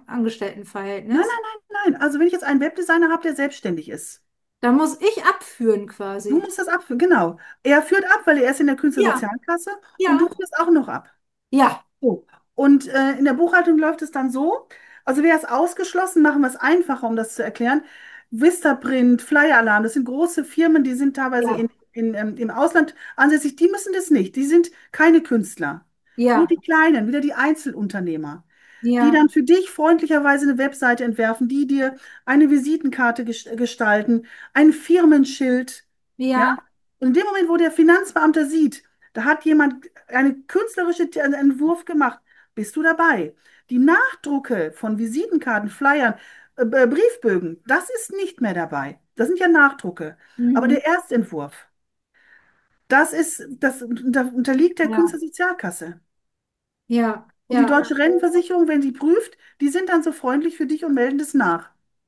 nein, Angestelltenverhältnis, nein, nein, nein. Also wenn ich jetzt einen Webdesigner habe, der selbstständig ist, dann muss ich abführen du quasi. musst das abführen, genau. Er führt ab, weil er ist in der Ja, Künstlersozialkasse und du ja, führst auch noch ab. ja, So. Und äh, in der Buchhaltung läuft es dann so, also wäre es ausgeschlossen, machen wir es einfacher, um das zu erklären. Vistaprint, Flyer Alarm, das sind große Firmen, die sind teilweise ja, in, in, ähm, im Ausland ansässig, die müssen das nicht. Die sind keine Künstler. Nur ja, die Kleinen, wieder die Einzelunternehmer, die ja, dann für dich freundlicherweise eine Webseite entwerfen, die dir eine Visitenkarte ges- gestalten, ein Firmenschild, ja. ja, Und in dem Moment, wo der Finanzbeamte sieht, da hat jemand einen künstlerischen Entwurf gemacht, bist du dabei. Die Nachdrucke von Visitenkarten, Flyern, äh, äh, Briefbögen, das ist nicht mehr dabei. Das sind ja Nachdrucke. Aber mhm. der Erstentwurf, das ist, das unter- unterliegt der Ja, Künstlersozialkasse. ja, Und die ja, Deutsche Rentenversicherung, wenn sie prüft, die sind dann so freundlich für dich und melden das nach.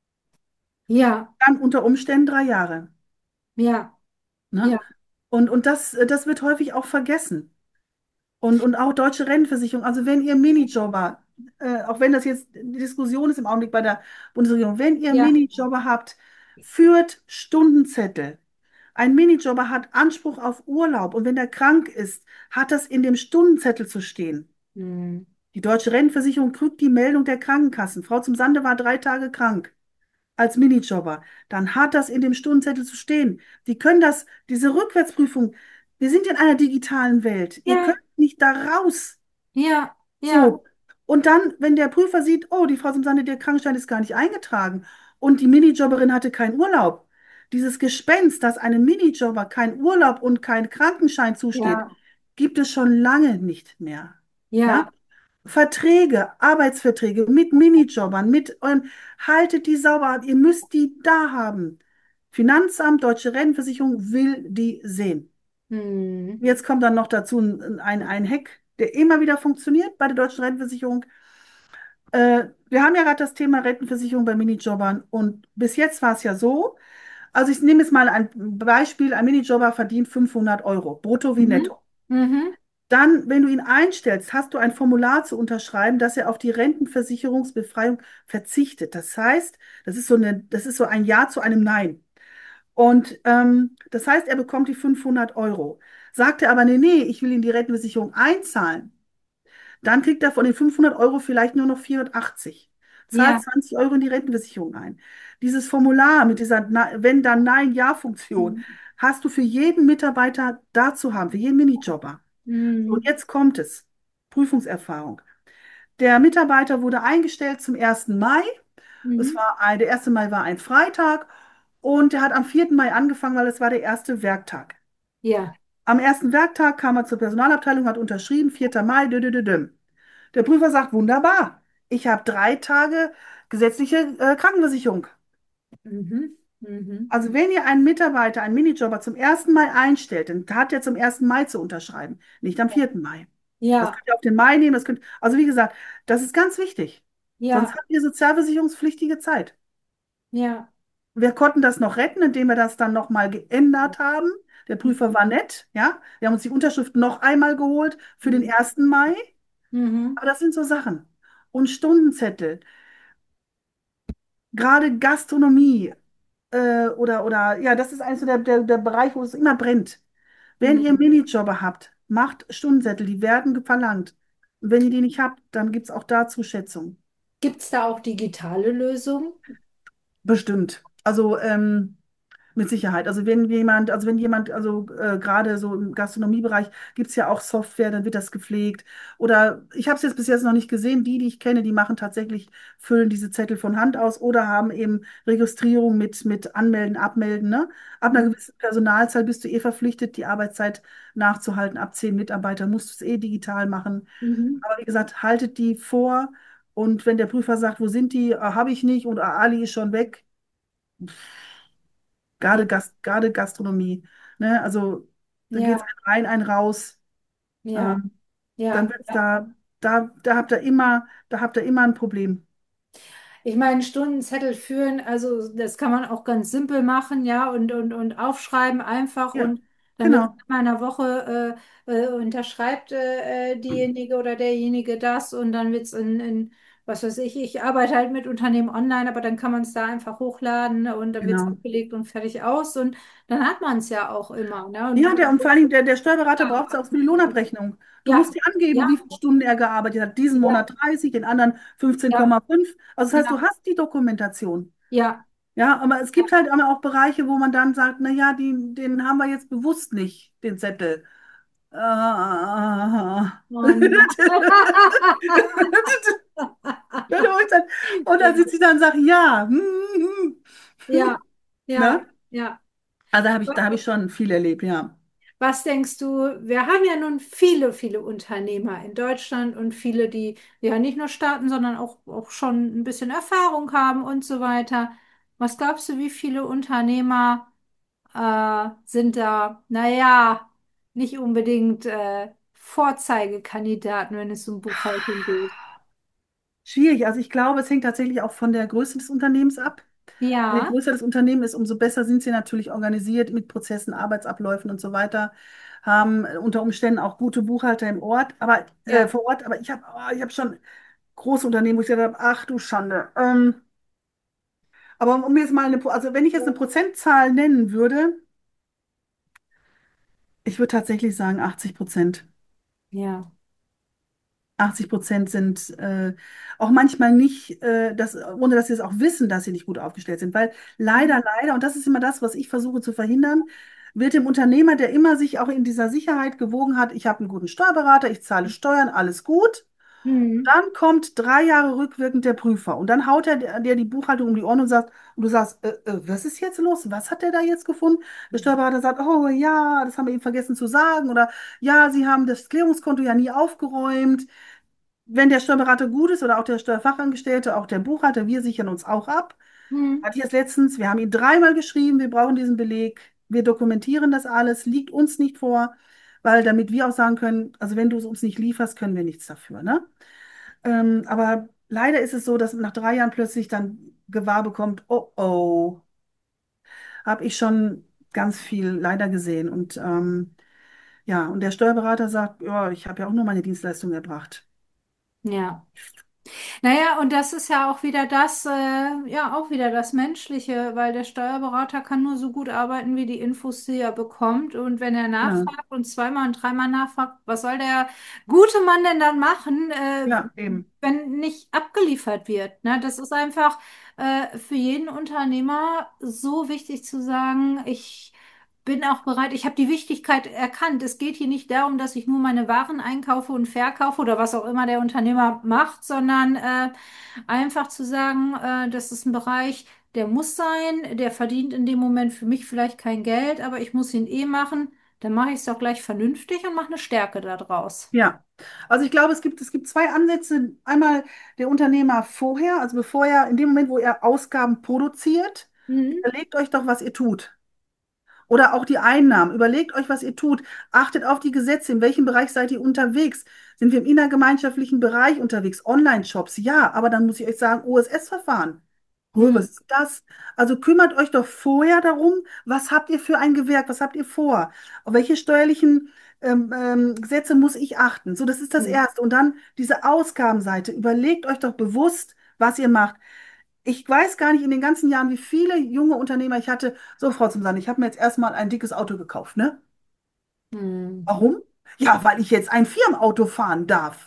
ja, Dann unter Umständen drei Jahre. ja, Ne? ja, Und, und das, das wird häufig auch vergessen. Und, und auch Deutsche Rentenversicherung, also wenn ihr Minijobber, äh, auch wenn das jetzt die Diskussion ist im Augenblick bei der Bundesregierung, wenn ihr ja, Minijobber habt, führt Stundenzettel. Ein Minijobber hat Anspruch auf Urlaub und wenn er krank ist, hat das in dem Stundenzettel zu stehen. mhm. Die Deutsche Rentenversicherung kriegt die Meldung der Krankenkassen. Frau zum Sande war drei Tage krank als Minijobber. Dann hat das in dem Stundenzettel zu stehen. Die können das, diese Rückwärtsprüfung, wir sind in einer digitalen Welt. Ihr Ja, könnt nicht da raus. ja, ja, So. Und dann, wenn der Prüfer sieht, oh, die Frau zum Sande, der Krankenschein ist gar nicht eingetragen und die Minijobberin hatte keinen Urlaub. Dieses Gespenst, dass einem Minijobber kein Urlaub und kein Krankenschein zusteht, ja, gibt es schon lange nicht mehr. Ja? ja, Verträge, Arbeitsverträge mit Minijobbern, mit eurem, haltet die sauber ab. Ihr müsst die da haben. Finanzamt, Deutsche Rentenversicherung will die sehen. mhm. Jetzt kommt dann noch dazu ein, ein, ein Hack, der immer wieder funktioniert bei der Deutschen Rentenversicherung. Äh, wir haben ja gerade das Thema Rentenversicherung bei Minijobbern und bis jetzt war es ja so, also ich nehme jetzt mal ein Beispiel, ein Minijobber verdient fünfhundert Euro, brutto wie Mhm. netto. Mhm. Dann, wenn du ihn einstellst, hast du ein Formular zu unterschreiben, dass er auf die Rentenversicherungsbefreiung verzichtet. Das heißt, das ist so eine, das ist so ein Ja zu einem Nein. Und ähm, das heißt, er bekommt die fünfhundert Euro. Sagt er aber, nee, nee, ich will in die Rentenversicherung einzahlen, dann kriegt er von den fünfhundert Euro vielleicht nur noch vierhundertachtzig. Zahlt Ja, zwanzig Euro in die Rentenversicherung ein. Dieses Formular mit dieser Na- Wenn, dann, Nein, Ja-Funktion mhm. hast du für jeden Mitarbeiter da zu haben, für jeden Minijobber. So, und Mhm. jetzt kommt es. Prüfungserfahrung. Der Mitarbeiter wurde eingestellt zum ersten Mai. Es Mhm. war ein, der erste Mai war ein Freitag und er hat am vierten Mai angefangen, weil es war der erste Werktag. Ja, Am ersten Werktag kam er zur Personalabteilung, hat unterschrieben, vierter Mai, dü, dü, dü, düm. Der Prüfer sagt, wunderbar, ich habe drei Tage gesetzliche äh, Krankenversicherung. mhm. Mhm. Also wenn ihr einen Mitarbeiter, einen Minijobber zum ersten Mai einstellt, dann hat er zum ersten Mai zu unterschreiben, nicht am vierten Mai. Das Ja, könnt ihr auf den Mai nehmen, das könnt, also wie gesagt, das ist ganz wichtig. Sonst ja, habt ihr sozialversicherungspflichtige Zeit. ja. Wir konnten das noch retten, indem wir das dann nochmal geändert haben. Der Prüfer war nett, ja. Wir haben uns die Unterschrift noch einmal geholt für den Mhm. ersten Mai. Mhm. Aber das sind so Sachen. Und Stundenzettel, gerade Gastronomie. äh, oder, oder, ja, das ist eines so der, der, der Bereich, wo es immer brennt. Wenn ihr Mhm. Minijobber habt, macht Stundenzettel, die werden verlangt. Und wenn ihr die nicht habt, dann gibt es auch dazu Schätzungen. Gibt es da auch digitale Lösungen? Bestimmt. Also ähm, mit Sicherheit. Also wenn jemand, also wenn jemand, also äh, gerade so im Gastronomiebereich gibt es ja auch Software, dann wird das gepflegt. Oder ich habe es jetzt bis jetzt noch nicht gesehen. Die, die ich kenne, die machen tatsächlich, füllen diese Zettel von Hand aus oder haben eben Registrierung mit, mit Anmelden, Abmelden. Ne? Ab einer gewissen Personalzahl bist du eh verpflichtet, die Arbeitszeit nachzuhalten. Ab zehn Mitarbeitern musst du es eh digital machen. Mhm. Aber wie gesagt, haltet die vor. Und wenn der Prüfer sagt, wo sind die, ah, habe ich nicht und ah, Ali ist schon weg, Ja, gerade Gast, gerade Gastronomie, ne? Also da geht es ja, ein rein, ein raus. ja, Ähm, dann ja. wird's da, da, da habt ihr immer, da habt ihr immer ein Problem. Ich meine, Stundenzettel führen, also das kann man auch ganz simpel machen, ja, und, und, und aufschreiben einfach Ja, und dann wird genau, in einer Woche äh, äh, unterschreibt äh, äh, diejenige oder derjenige das und dann wird es in, in, was weiß ich, ich arbeite halt mit Unternehmen online, aber dann kann man es da einfach hochladen, ne, und dann wird es genau. abgelegt und fertig aus und dann hat man es ja auch immer, ne? Und Ja, der, und vor allen Dingen der, der Steuerberater braucht es auch für die Lohnabrechnung. Du ja, musst dir angeben, ja, wie viele Stunden er gearbeitet hat. Diesen ja, Monat dreißig, den anderen fünfzehn ja, Komma fünf. Also das heißt, du ja, hast die Dokumentation. ja, Ja, aber es ja. gibt halt aber auch Bereiche, wo man dann sagt, na ja, die, den haben wir jetzt bewusst nicht, den Zettel. Ah. Oh nein. Und dann sitze ich da und sage, ja. hm, hm, hm. Ja, ja, Ne? ja. Also da habe ich, da habe ich schon viel erlebt, ja. Was denkst du, wir haben ja nun viele, viele Unternehmer in Deutschland und viele, die ja nicht nur starten, sondern auch, auch schon ein bisschen Erfahrung haben und so weiter. Was glaubst du, wie viele Unternehmer äh, sind da, naja, nicht unbedingt äh, Vorzeigekandidaten, wenn es um Buchhaltung geht? Schwierig. Also ich glaube, es hängt tatsächlich auch von der Größe des Unternehmens ab. Je Ja, größer das Unternehmen ist, umso besser sind sie natürlich organisiert mit Prozessen, Arbeitsabläufen und so weiter, haben unter Umständen auch gute Buchhalter im Ort, aber äh, ja, vor Ort. Aber ich habe oh, ich habe schon große Unternehmen, wo ich gesagt habe, ach du Schande. Ähm, aber um jetzt mal eine, Pro- also wenn ich jetzt eine Prozentzahl nennen würde, ich würde tatsächlich sagen achtzig Prozent. ja, achtzig Prozent sind äh, auch manchmal nicht, äh, das, ohne dass sie es auch wissen, dass sie nicht gut aufgestellt sind. Weil leider, leider, und das ist immer das, was ich versuche zu verhindern, wird dem Unternehmer, der immer sich auch in dieser Sicherheit gewogen hat, ich habe einen guten Steuerberater, ich zahle Steuern, alles gut. hm, Dann kommt drei Jahre rückwirkend der Prüfer und dann haut er dir dir die Buchhaltung um die Ohren und sagt, und du sagst, äh, äh, was ist jetzt los? Was hat der da jetzt gefunden? Der Steuerberater sagt, oh ja, das haben wir ihm vergessen zu sagen oder ja, Sie haben das Klärungskonto ja nie aufgeräumt. Wenn der Steuerberater gut ist oder auch der Steuerfachangestellte, auch der Buchhalter, wir sichern uns auch ab. hm, Hat jetzt letztens, wir haben ihn dreimal geschrieben, wir brauchen diesen Beleg, wir dokumentieren das alles, liegt uns nicht vor, weil damit wir auch sagen können, also wenn du es uns nicht lieferst, können wir nichts dafür, ne? Ähm, aber leider ist es so, dass nach drei Jahren plötzlich dann Gewahr bekommt, oh oh, habe ich schon ganz viel leider gesehen. Und ähm, ja, und der Steuerberater sagt, ja, ich habe ja auch nur meine Dienstleistung erbracht. ja. Naja, und das ist ja auch wieder das, äh, ja, auch wieder das Menschliche, weil der Steuerberater kann nur so gut arbeiten wie die Infos, die er bekommt. Und wenn er Ja, nachfragt und zweimal und dreimal nachfragt, was soll der gute Mann denn dann machen, äh, ja, eben. wenn nicht abgeliefert wird? Ne? Das ist einfach äh, für jeden Unternehmer so wichtig zu sagen, ich bin auch bereit, ich habe die Wichtigkeit erkannt. Es geht hier nicht darum, dass ich nur meine Waren einkaufe und verkaufe oder was auch immer der Unternehmer macht, sondern äh, einfach zu sagen, äh, das ist ein Bereich, der muss sein, der verdient in dem Moment für mich vielleicht kein Geld, aber ich muss ihn eh machen. Dann mache ich es doch gleich vernünftig und mache eine Stärke daraus. Ja, also ich glaube, es gibt, es gibt zwei Ansätze. Einmal der Unternehmer vorher, also bevor er, in dem Moment, wo er Ausgaben produziert, Mhm. überlegt euch doch, was ihr tut. Oder auch die Einnahmen. Überlegt euch, was ihr tut. Achtet auf die Gesetze. In welchem Bereich seid ihr unterwegs? Sind wir im innergemeinschaftlichen Bereich unterwegs? Online-Shops? Ja, aber dann muss ich euch sagen, O S S-Verfahren. Oh, Mhm. was ist das? Also kümmert euch doch vorher darum, was habt ihr für ein Gewerk? Was habt ihr vor? Auf welche steuerlichen ähm, ähm, Gesetze muss ich achten? So, das ist das Mhm. Erste. Und dann diese Ausgabenseite. Überlegt euch doch bewusst, was ihr macht. Ich weiß gar nicht in den ganzen Jahren, wie viele junge Unternehmer ich hatte. So, Frau Zimmermann, ich habe mir jetzt erstmal ein dickes Auto gekauft, ne? Hm. Warum? Ja, weil ich jetzt ein Firmenauto fahren darf.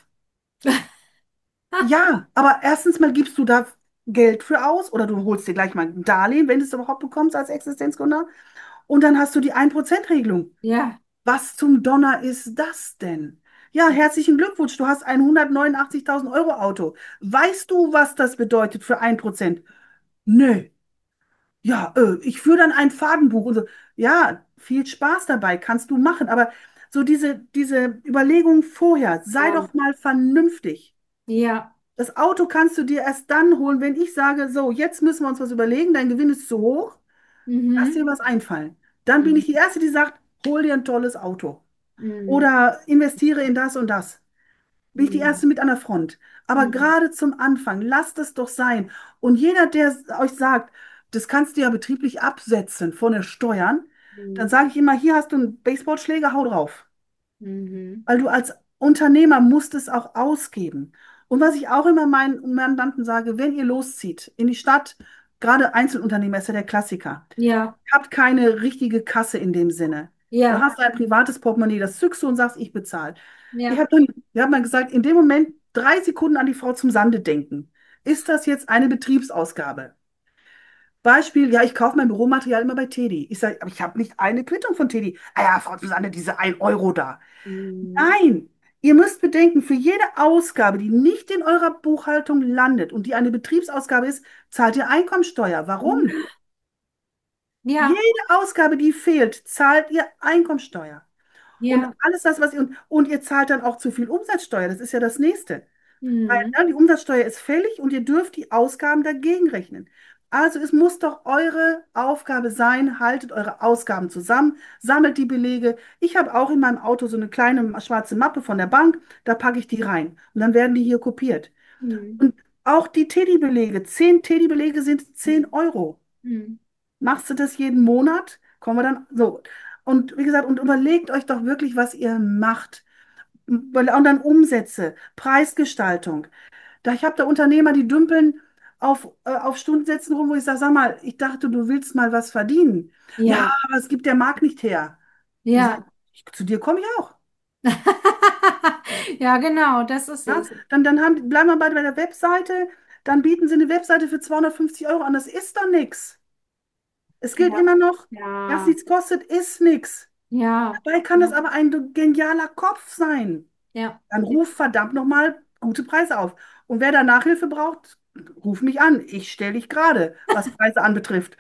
Ja, aber erstens mal gibst du da Geld für aus oder du holst dir gleich mal ein Darlehen, wenn du es überhaupt bekommst als Existenzgründer. Und dann hast du die ein Prozent Regelung. Ja. Was zum Donner ist das denn? Ja, herzlichen Glückwunsch, du hast ein hundertneunundachtzigtausend Euro Auto. Weißt du, was das bedeutet für ein Prozent? Nö. Ja, äh, ich führe dann ein Fadenbuch und so. Ja, viel Spaß dabei, kannst du machen. Aber so diese, diese Überlegung vorher, sei Ja. doch mal vernünftig. Ja. Das Auto kannst du dir erst dann holen, wenn ich sage, so, jetzt müssen wir uns was überlegen, dein Gewinn ist zu hoch, lass Mhm. dir was einfallen. Dann bin ich die Mhm. Erste, die sagt, hol dir ein tolles Auto Mhm. oder investiere in das und das. Bin ich die Mhm. Erste mit an der Front. Aber Mhm. gerade zum Anfang, lasst es doch sein. Und jeder, der euch sagt, das kannst du ja betrieblich absetzen von den Steuern, dann Mhm. sage ich immer, hier hast du einen Baseballschläger, hau drauf. Mhm. Weil du als Unternehmer musst es auch ausgeben. Und was ich auch immer meinen Mandanten sage, wenn ihr loszieht in die Stadt, gerade Einzelunternehmer ist ja der Klassiker, Ja. habt keine richtige Kasse in dem Sinne. Da Ja. hast du ein privates Portemonnaie, das zückst du und sagst, ich bezahle. Ich Ja. habe dann, wir haben dann gesagt, in dem Moment drei Sekunden an die Frau zum Sande denken. Ist das jetzt eine Betriebsausgabe? Beispiel, ja, ich kaufe mein Büromaterial immer bei Teddy. Ich sage, aber ich habe nicht eine Quittung von Teddy. Ah ja, Frau zum Sande, diese ein Euro da. Mhm. Nein, ihr müsst bedenken, für jede Ausgabe, die nicht in eurer Buchhaltung landet und die eine Betriebsausgabe ist, zahlt ihr Einkommensteuer. Warum? Ja. Jede Ausgabe, die fehlt, zahlt ihr Einkommensteuer. Und Ja. alles das, was ihr, und, und ihr zahlt dann auch zu viel Umsatzsteuer. Das ist ja das Nächste. Weil Mhm. ne, die Umsatzsteuer ist fällig und ihr dürft die Ausgaben dagegen rechnen. Also es muss doch eure Aufgabe sein, haltet eure Ausgaben zusammen, sammelt die Belege. Ich habe auch in meinem Auto so eine kleine schwarze Mappe von der Bank, da packe ich die rein und dann werden die hier kopiert. Mhm. Und auch die Teddy-Belege, zehn Teddy-Belege sind zehn Euro. Mhm. Machst du das jeden Monat? Kommen wir dann so. Und wie gesagt, und überlegt euch doch wirklich, was ihr macht. Und dann Umsätze, Preisgestaltung. Da, ich habe da Unternehmer, die dümpeln auf, äh, auf Stundensätzen rum, wo ich sage, sag mal, ich dachte, du willst mal was verdienen. Ja, Ja. aber es gibt der Markt nicht her. Dann sag Ja. ich, zu dir komme ich auch. Ja, genau, das ist Ja? es. Dann, dann haben, bleiben wir bei der Webseite, dann bieten sie eine Webseite für zweihundertfünfzig Euro an. Das ist doch nichts. Es gilt Ja. immer noch, was Ja. nichts kostet, ist nichts. Ja. Dabei kann das aber ein genialer Kopf sein. Ja. Dann ruf verdammt nochmal gute Preise auf. Und wer da Nachhilfe braucht, ruf mich an. Ich stelle dich gerade, was Preise anbetrifft.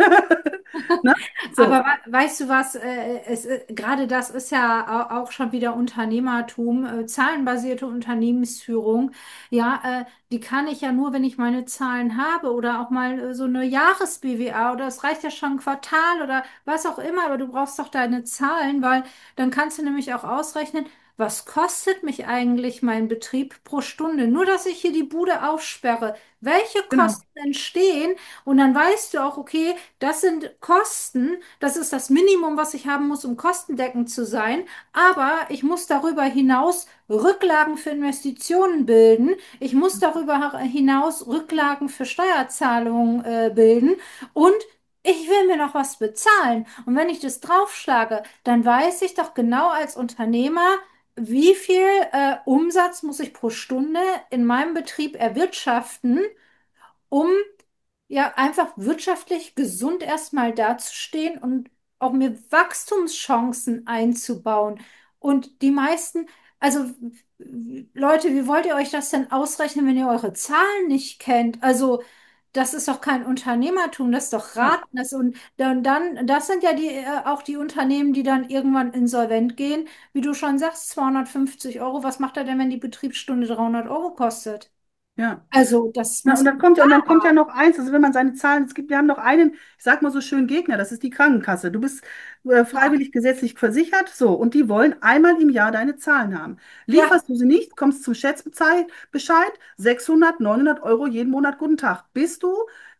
Ne? Aber So, wa- weißt du was, äh, es, äh, gerade das ist ja au- auch schon wieder Unternehmertum, äh, zahlenbasierte Unternehmensführung. Ja, äh, die kann ich ja nur, wenn ich meine Zahlen habe oder auch mal äh, so eine Jahres-B W A oder es reicht ja schon ein Quartal oder was auch immer, aber du brauchst doch deine Zahlen, weil dann kannst du nämlich auch ausrechnen, was kostet mich eigentlich mein Betrieb pro Stunde? Nur, dass ich hier die Bude aufsperre. Welche genau. Kosten entstehen? Und dann weißt du auch, okay, das sind Kosten, das ist das Minimum, was ich haben muss, um kostendeckend zu sein. Aber ich muss darüber hinaus Rücklagen für Investitionen bilden. Ich muss darüber hinaus Rücklagen für Steuerzahlungen äh, bilden. Und ich will mir noch was bezahlen. Und wenn ich das draufschlage, dann weiß ich doch genau als Unternehmer, wie viel äh, Umsatz muss ich pro Stunde in meinem Betrieb erwirtschaften, um ja, einfach wirtschaftlich gesund erstmal dazustehen und auch mir Wachstumschancen einzubauen. Und die meisten, also w- Leute, wie wollt ihr euch das denn ausrechnen, wenn ihr eure Zahlen nicht kennt? Also, das ist doch kein Unternehmertum, das ist doch Ja, Raten. Das, und dann, dann, das sind ja die, äh, auch die Unternehmen, die dann irgendwann insolvent gehen. Wie du schon sagst, zweihundertfünfzig Euro. Was macht er denn, wenn die Betriebsstunde dreihundert Euro kostet? ja. Also, das Na, muss und man dann kommt ja, und dann kommt ja haben. noch eins, also wenn man seine Zahlen, es gibt, wir haben noch einen, ich sag mal so schön Gegner, das ist die Krankenkasse. Du bist äh, Ja. freiwillig gesetzlich versichert, so, und die wollen einmal im Jahr deine Zahlen haben. Ja, Lieferst du sie nicht, kommst zum Schätzbescheid, sechshundert, neunhundert Euro jeden Monat, guten Tag. Bist du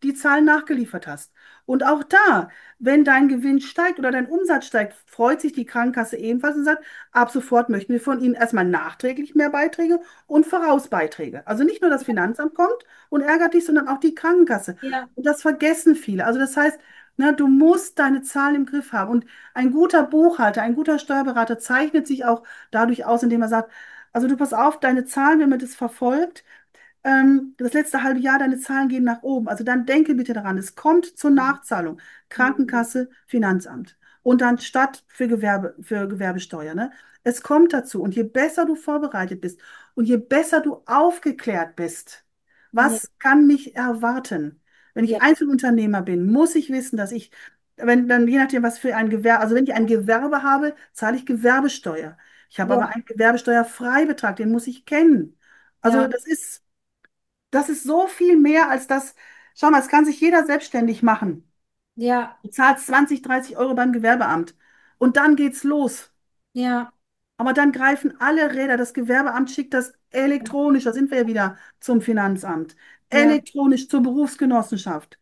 die Zahlen nachgeliefert hast. Und auch da, wenn dein Gewinn steigt oder dein Umsatz steigt, freut sich die Krankenkasse ebenfalls und sagt, ab sofort möchten wir von Ihnen erstmal nachträglich mehr Beiträge und Vorausbeiträge. Also nicht nur das Finanzamt kommt und ärgert dich, sondern auch die Krankenkasse. Ja, Und das vergessen viele. Also das heißt, na, du musst deine Zahlen im Griff haben. Und ein guter Buchhalter, ein guter Steuerberater zeichnet sich auch dadurch aus, indem er sagt, also du pass auf, deine Zahlen, wenn man das verfolgt, ähm, das letzte halbe Jahr, deine Zahlen gehen nach oben. Also dann denke bitte daran, es kommt zur Nachzahlung. mhm. Krankenkasse, Finanzamt. Und dann statt für Gewerbe, für Gewerbesteuer, ne? Es kommt dazu. Und je besser du vorbereitet bist und je besser du aufgeklärt bist, Ja, was kann mich erwarten? Wenn ich ja, Einzelunternehmer bin, muss ich wissen, dass ich, wenn dann je nachdem, was für ein Gewerbe, also wenn ich ein Gewerbe habe, zahle ich Gewerbesteuer. Ich habe aber ja, einen Gewerbesteuerfreibetrag, den muss ich kennen. Also ja, das ist das ist so viel mehr als das. Schau mal, es kann sich jeder selbstständig machen. ja, Du zahlst zwanzig, dreißig Euro beim Gewerbeamt. Und dann geht's los. ja, Aber dann greifen alle Räder. Das Gewerbeamt schickt das elektronisch. Da sind wir ja wieder zum Finanzamt. ja, Elektronisch zur Berufsgenossenschaft.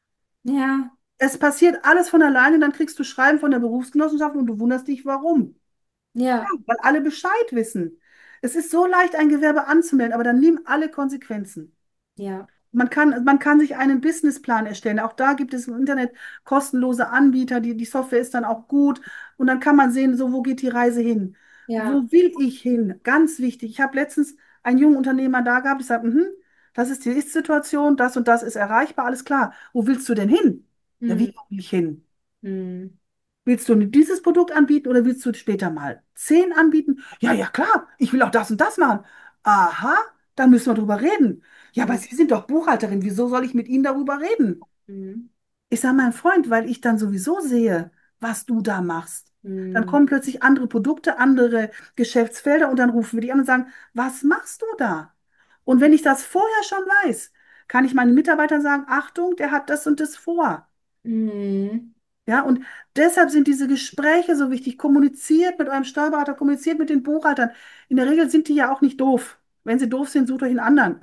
ja, Es passiert alles von alleine. Dann kriegst du Schreiben von der Berufsgenossenschaft und du wunderst dich, warum. Ja, ja, weil alle Bescheid wissen. Es ist so leicht, ein Gewerbe anzumelden, aber dann nimm alle Konsequenzen. ja, Man kann, man kann sich einen Businessplan erstellen. Auch da gibt es im Internet kostenlose Anbieter. Die, die Software ist dann auch gut. Und dann kann man sehen, so, wo geht die Reise hin? ja, Wo will ich hin? Ganz wichtig. Ich habe letztens einen jungen Unternehmer da gehabt. Ich sage, mhm, das ist die Ist-Situation, das und das ist erreichbar, alles klar. Wo willst du denn hin? Ja, mhm. wie will ich hin? Mhm. Willst du dieses Produkt anbieten oder willst du später mal zehn anbieten? Ja, ja, klar, ich will auch das und das machen. Aha, da müssen wir drüber reden. Ja, aber Mhm. Sie sind doch Buchhalterin, wieso soll ich mit Ihnen darüber reden? Mhm. Ich sage, mein Freund, weil ich dann sowieso sehe, was du da machst. Dann Mhm. kommen plötzlich andere Produkte, andere Geschäftsfelder und dann rufen wir die an und sagen, was machst du da? Und wenn ich das vorher schon weiß, kann ich meinen Mitarbeitern sagen, Achtung, der hat das und das vor. Mhm. Ja, und deshalb sind diese Gespräche so wichtig. Kommuniziert mit eurem Steuerberater, kommuniziert mit den Buchhaltern. In der Regel sind die ja auch nicht doof. Wenn sie doof sind, sucht euch einen anderen.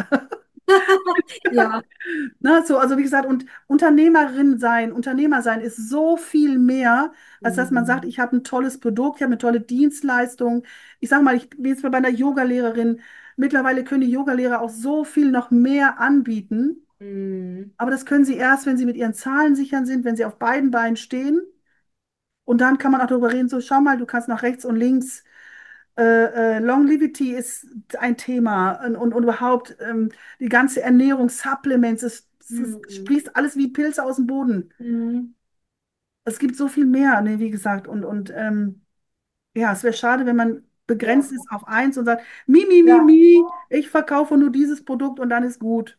Ja. Ne, so, also wie gesagt, und Unternehmerin sein, Unternehmer sein ist so viel mehr, als dass man sagt, Mhm. ich habe ein tolles Produkt, ich habe eine tolle Dienstleistung. Ich sage mal, ich bin jetzt mal bei einer Yogalehrerin. Mittlerweile können die Yogalehrer auch so viel noch mehr anbieten. Mhm. Aber das können sie erst, wenn sie mit ihren Zahlen sichern sind, wenn sie auf beiden Beinen stehen. Und dann kann man auch darüber reden, so schau mal, du kannst nach rechts und links. Äh, äh, Longevity ist ein Thema und, und, und überhaupt ähm, die ganze Ernährung, Supplements, es, es, es Mhm. sprießt alles wie Pilze aus dem Boden. Mhm. Es gibt so viel mehr, ne, wie gesagt. Und, und ähm, ja, es wäre schade, wenn man Ja. begrenzt ist auf eins und sagt, mi, mi, mi, Ja. mi, ich verkaufe nur dieses Produkt und dann ist gut.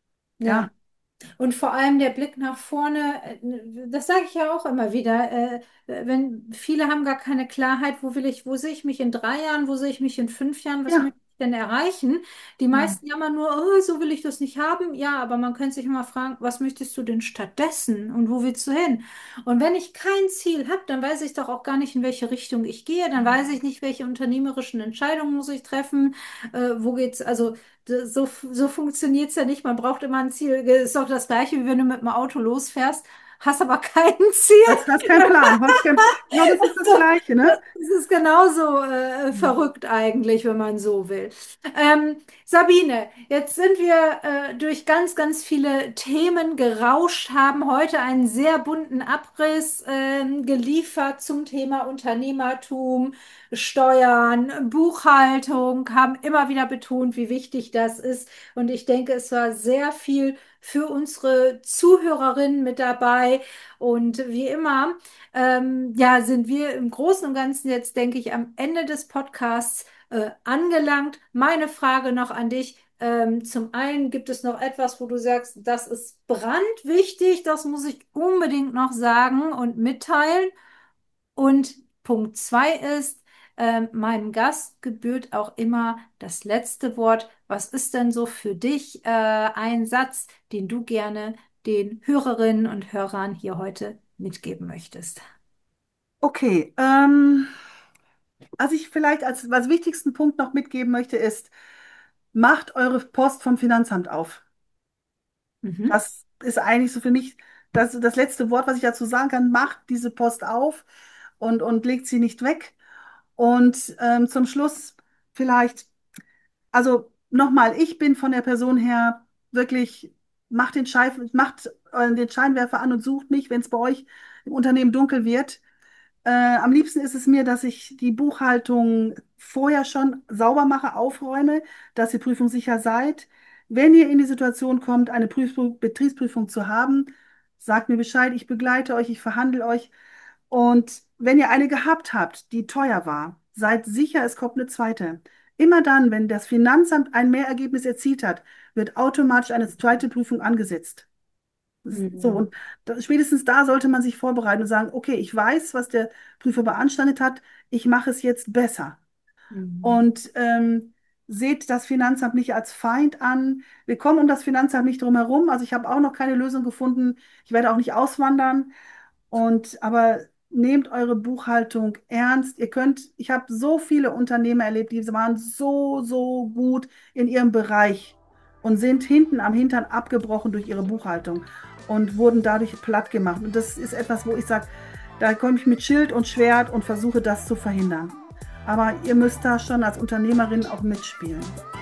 Ja, Ja. Und vor allem der Blick nach vorne, äh, das sage ich ja auch immer wieder, äh, wenn viele haben gar keine Klarheit, wo will ich, wo sehe ich mich in drei Jahren, wo sehe ich mich in fünf Jahren, was ja, möchte ich denn erreichen? Die genau. meisten jammern nur, oh, so will ich das nicht haben. Ja, aber man könnte sich immer fragen, was möchtest du denn stattdessen und wo willst du hin? Und wenn ich kein Ziel habe, dann weiß ich doch auch gar nicht, in welche Richtung ich gehe, dann weiß ich nicht, welche unternehmerischen Entscheidungen muss ich treffen, äh, wo geht's, also so, so funktioniert es ja nicht. Man braucht immer ein Ziel. Ist doch das Gleiche, wie wenn du mit dem Auto losfährst, hast aber kein Ziel. Hast, hast keinen Plan. Hast kein, genau, das ist das Gleiche, ne? Das ist genauso äh, Mhm. verrückt eigentlich, wenn man so will. Ähm, Sabine, jetzt sind wir äh, durch ganz, ganz viele Themen gerauscht, haben heute einen sehr bunten Abriss ähm, geliefert zum Thema Unternehmertum, Steuern, Buchhaltung, haben immer wieder betont, wie wichtig das ist. Und ich denke, es war sehr viel für unsere Zuhörerinnen mit dabei. Und wie immer, ähm, ja, sind wir im Großen und Ganzen jetzt, denke ich, am Ende des Podcasts äh, angelangt. Meine Frage noch an dich. Ähm, zum einen gibt es noch etwas, wo du sagst, das ist brandwichtig, das muss ich unbedingt noch sagen und mitteilen. Und Punkt zwei ist, ähm, meinem Gast gebührt auch immer das letzte Wort. Was ist denn so für dich äh, ein Satz, den du gerne den Hörerinnen und Hörern hier heute mitgeben möchtest? Okay, ähm, was ich vielleicht als, als wichtigsten Punkt noch mitgeben möchte, ist, macht eure Post vom Finanzamt auf. Mhm. Das ist eigentlich so für mich das, das letzte Wort, was ich dazu sagen kann. Macht diese Post auf und, und legt sie nicht weg. Und ähm, zum Schluss vielleicht, also nochmal, ich bin von der Person her wirklich, macht den Scheif, macht äh, den Scheinwerfer an und sucht mich, wenn es bei euch im Unternehmen dunkel wird. Äh, am liebsten ist es mir, dass ich die Buchhaltung vorher schon sauber mache, aufräume, dass ihr prüfungssicher seid. Wenn ihr in die Situation kommt, eine Prüfung, Betriebsprüfung zu haben, sagt mir Bescheid, ich begleite euch, ich verhandle euch. Und wenn ihr eine gehabt habt, die teuer war, seid sicher, es kommt eine zweite. Immer dann, wenn das Finanzamt ein Mehrergebnis erzielt hat, wird automatisch eine zweite Prüfung angesetzt. So, Mhm. und da, spätestens da sollte man sich vorbereiten und sagen, okay, ich weiß, was der Prüfer beanstandet hat, ich mache es jetzt besser. Mhm. Und ähm, seht das Finanzamt nicht als Feind an. Wir kommen um das Finanzamt nicht drum herum. Also ich habe auch noch keine Lösung gefunden. Ich werde auch nicht auswandern. Und aber nehmt eure Buchhaltung ernst. Ihr könnt, ich habe so viele Unternehmer erlebt, die waren so, so gut in ihrem Bereich und sind hinten am Hintern abgebrochen durch ihre Buchhaltung und wurden dadurch platt gemacht. Und das ist etwas, wo ich sage, da komme ich mit Schild und Schwert und versuche das zu verhindern. Aber ihr müsst da schon als Unternehmerin auch mitspielen.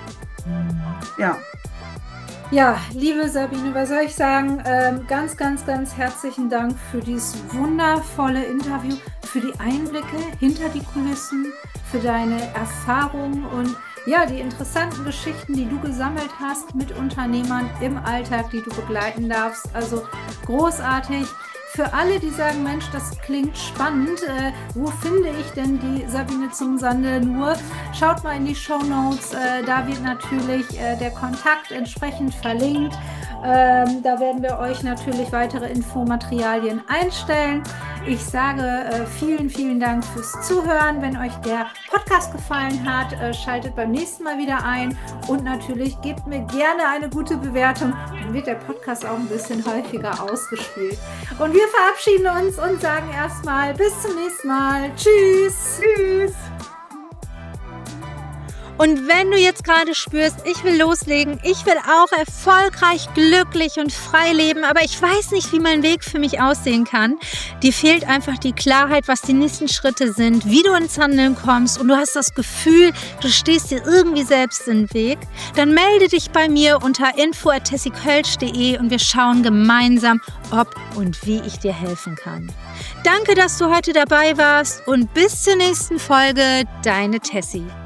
Ja. Ja, liebe Sabine, was soll ich sagen? Ähm, ganz, ganz, ganz herzlichen Dank für dieses wundervolle Interview, für die Einblicke hinter die Kulissen, für deine Erfahrungen und ja, die interessanten Geschichten, die du gesammelt hast mit Unternehmern im Alltag, die du begleiten darfst. Also großartig. Für alle, die sagen, Mensch, das klingt spannend, äh, wo finde ich denn die Sabine Zumsande nur? Schaut mal in die Shownotes, äh, da wird natürlich äh, der Kontakt entsprechend verlinkt. Ähm, da werden wir euch natürlich weitere Infomaterialien einstellen. Ich sage äh, vielen, vielen Dank fürs Zuhören. Wenn euch der Podcast gefallen hat, äh, schaltet beim nächsten Mal wieder ein und natürlich gebt mir gerne eine gute Bewertung. Dann wird der Podcast auch ein bisschen häufiger ausgespielt. Und wir verabschieden uns und sagen erstmal bis zum nächsten Mal. Tschüss. Tschüss. Und wenn du jetzt gerade spürst, ich will loslegen, ich will auch erfolgreich, glücklich und frei leben, aber ich weiß nicht, wie mein Weg für mich aussehen kann, dir fehlt einfach die Klarheit, was die nächsten Schritte sind, wie du ins Handeln kommst und du hast das Gefühl, du stehst dir irgendwie selbst im Weg, dann melde dich bei mir unter info at tessie kölsch punkt de und wir schauen gemeinsam, ob und wie ich dir helfen kann. Danke, dass du heute dabei warst und bis zur nächsten Folge, deine Tessie.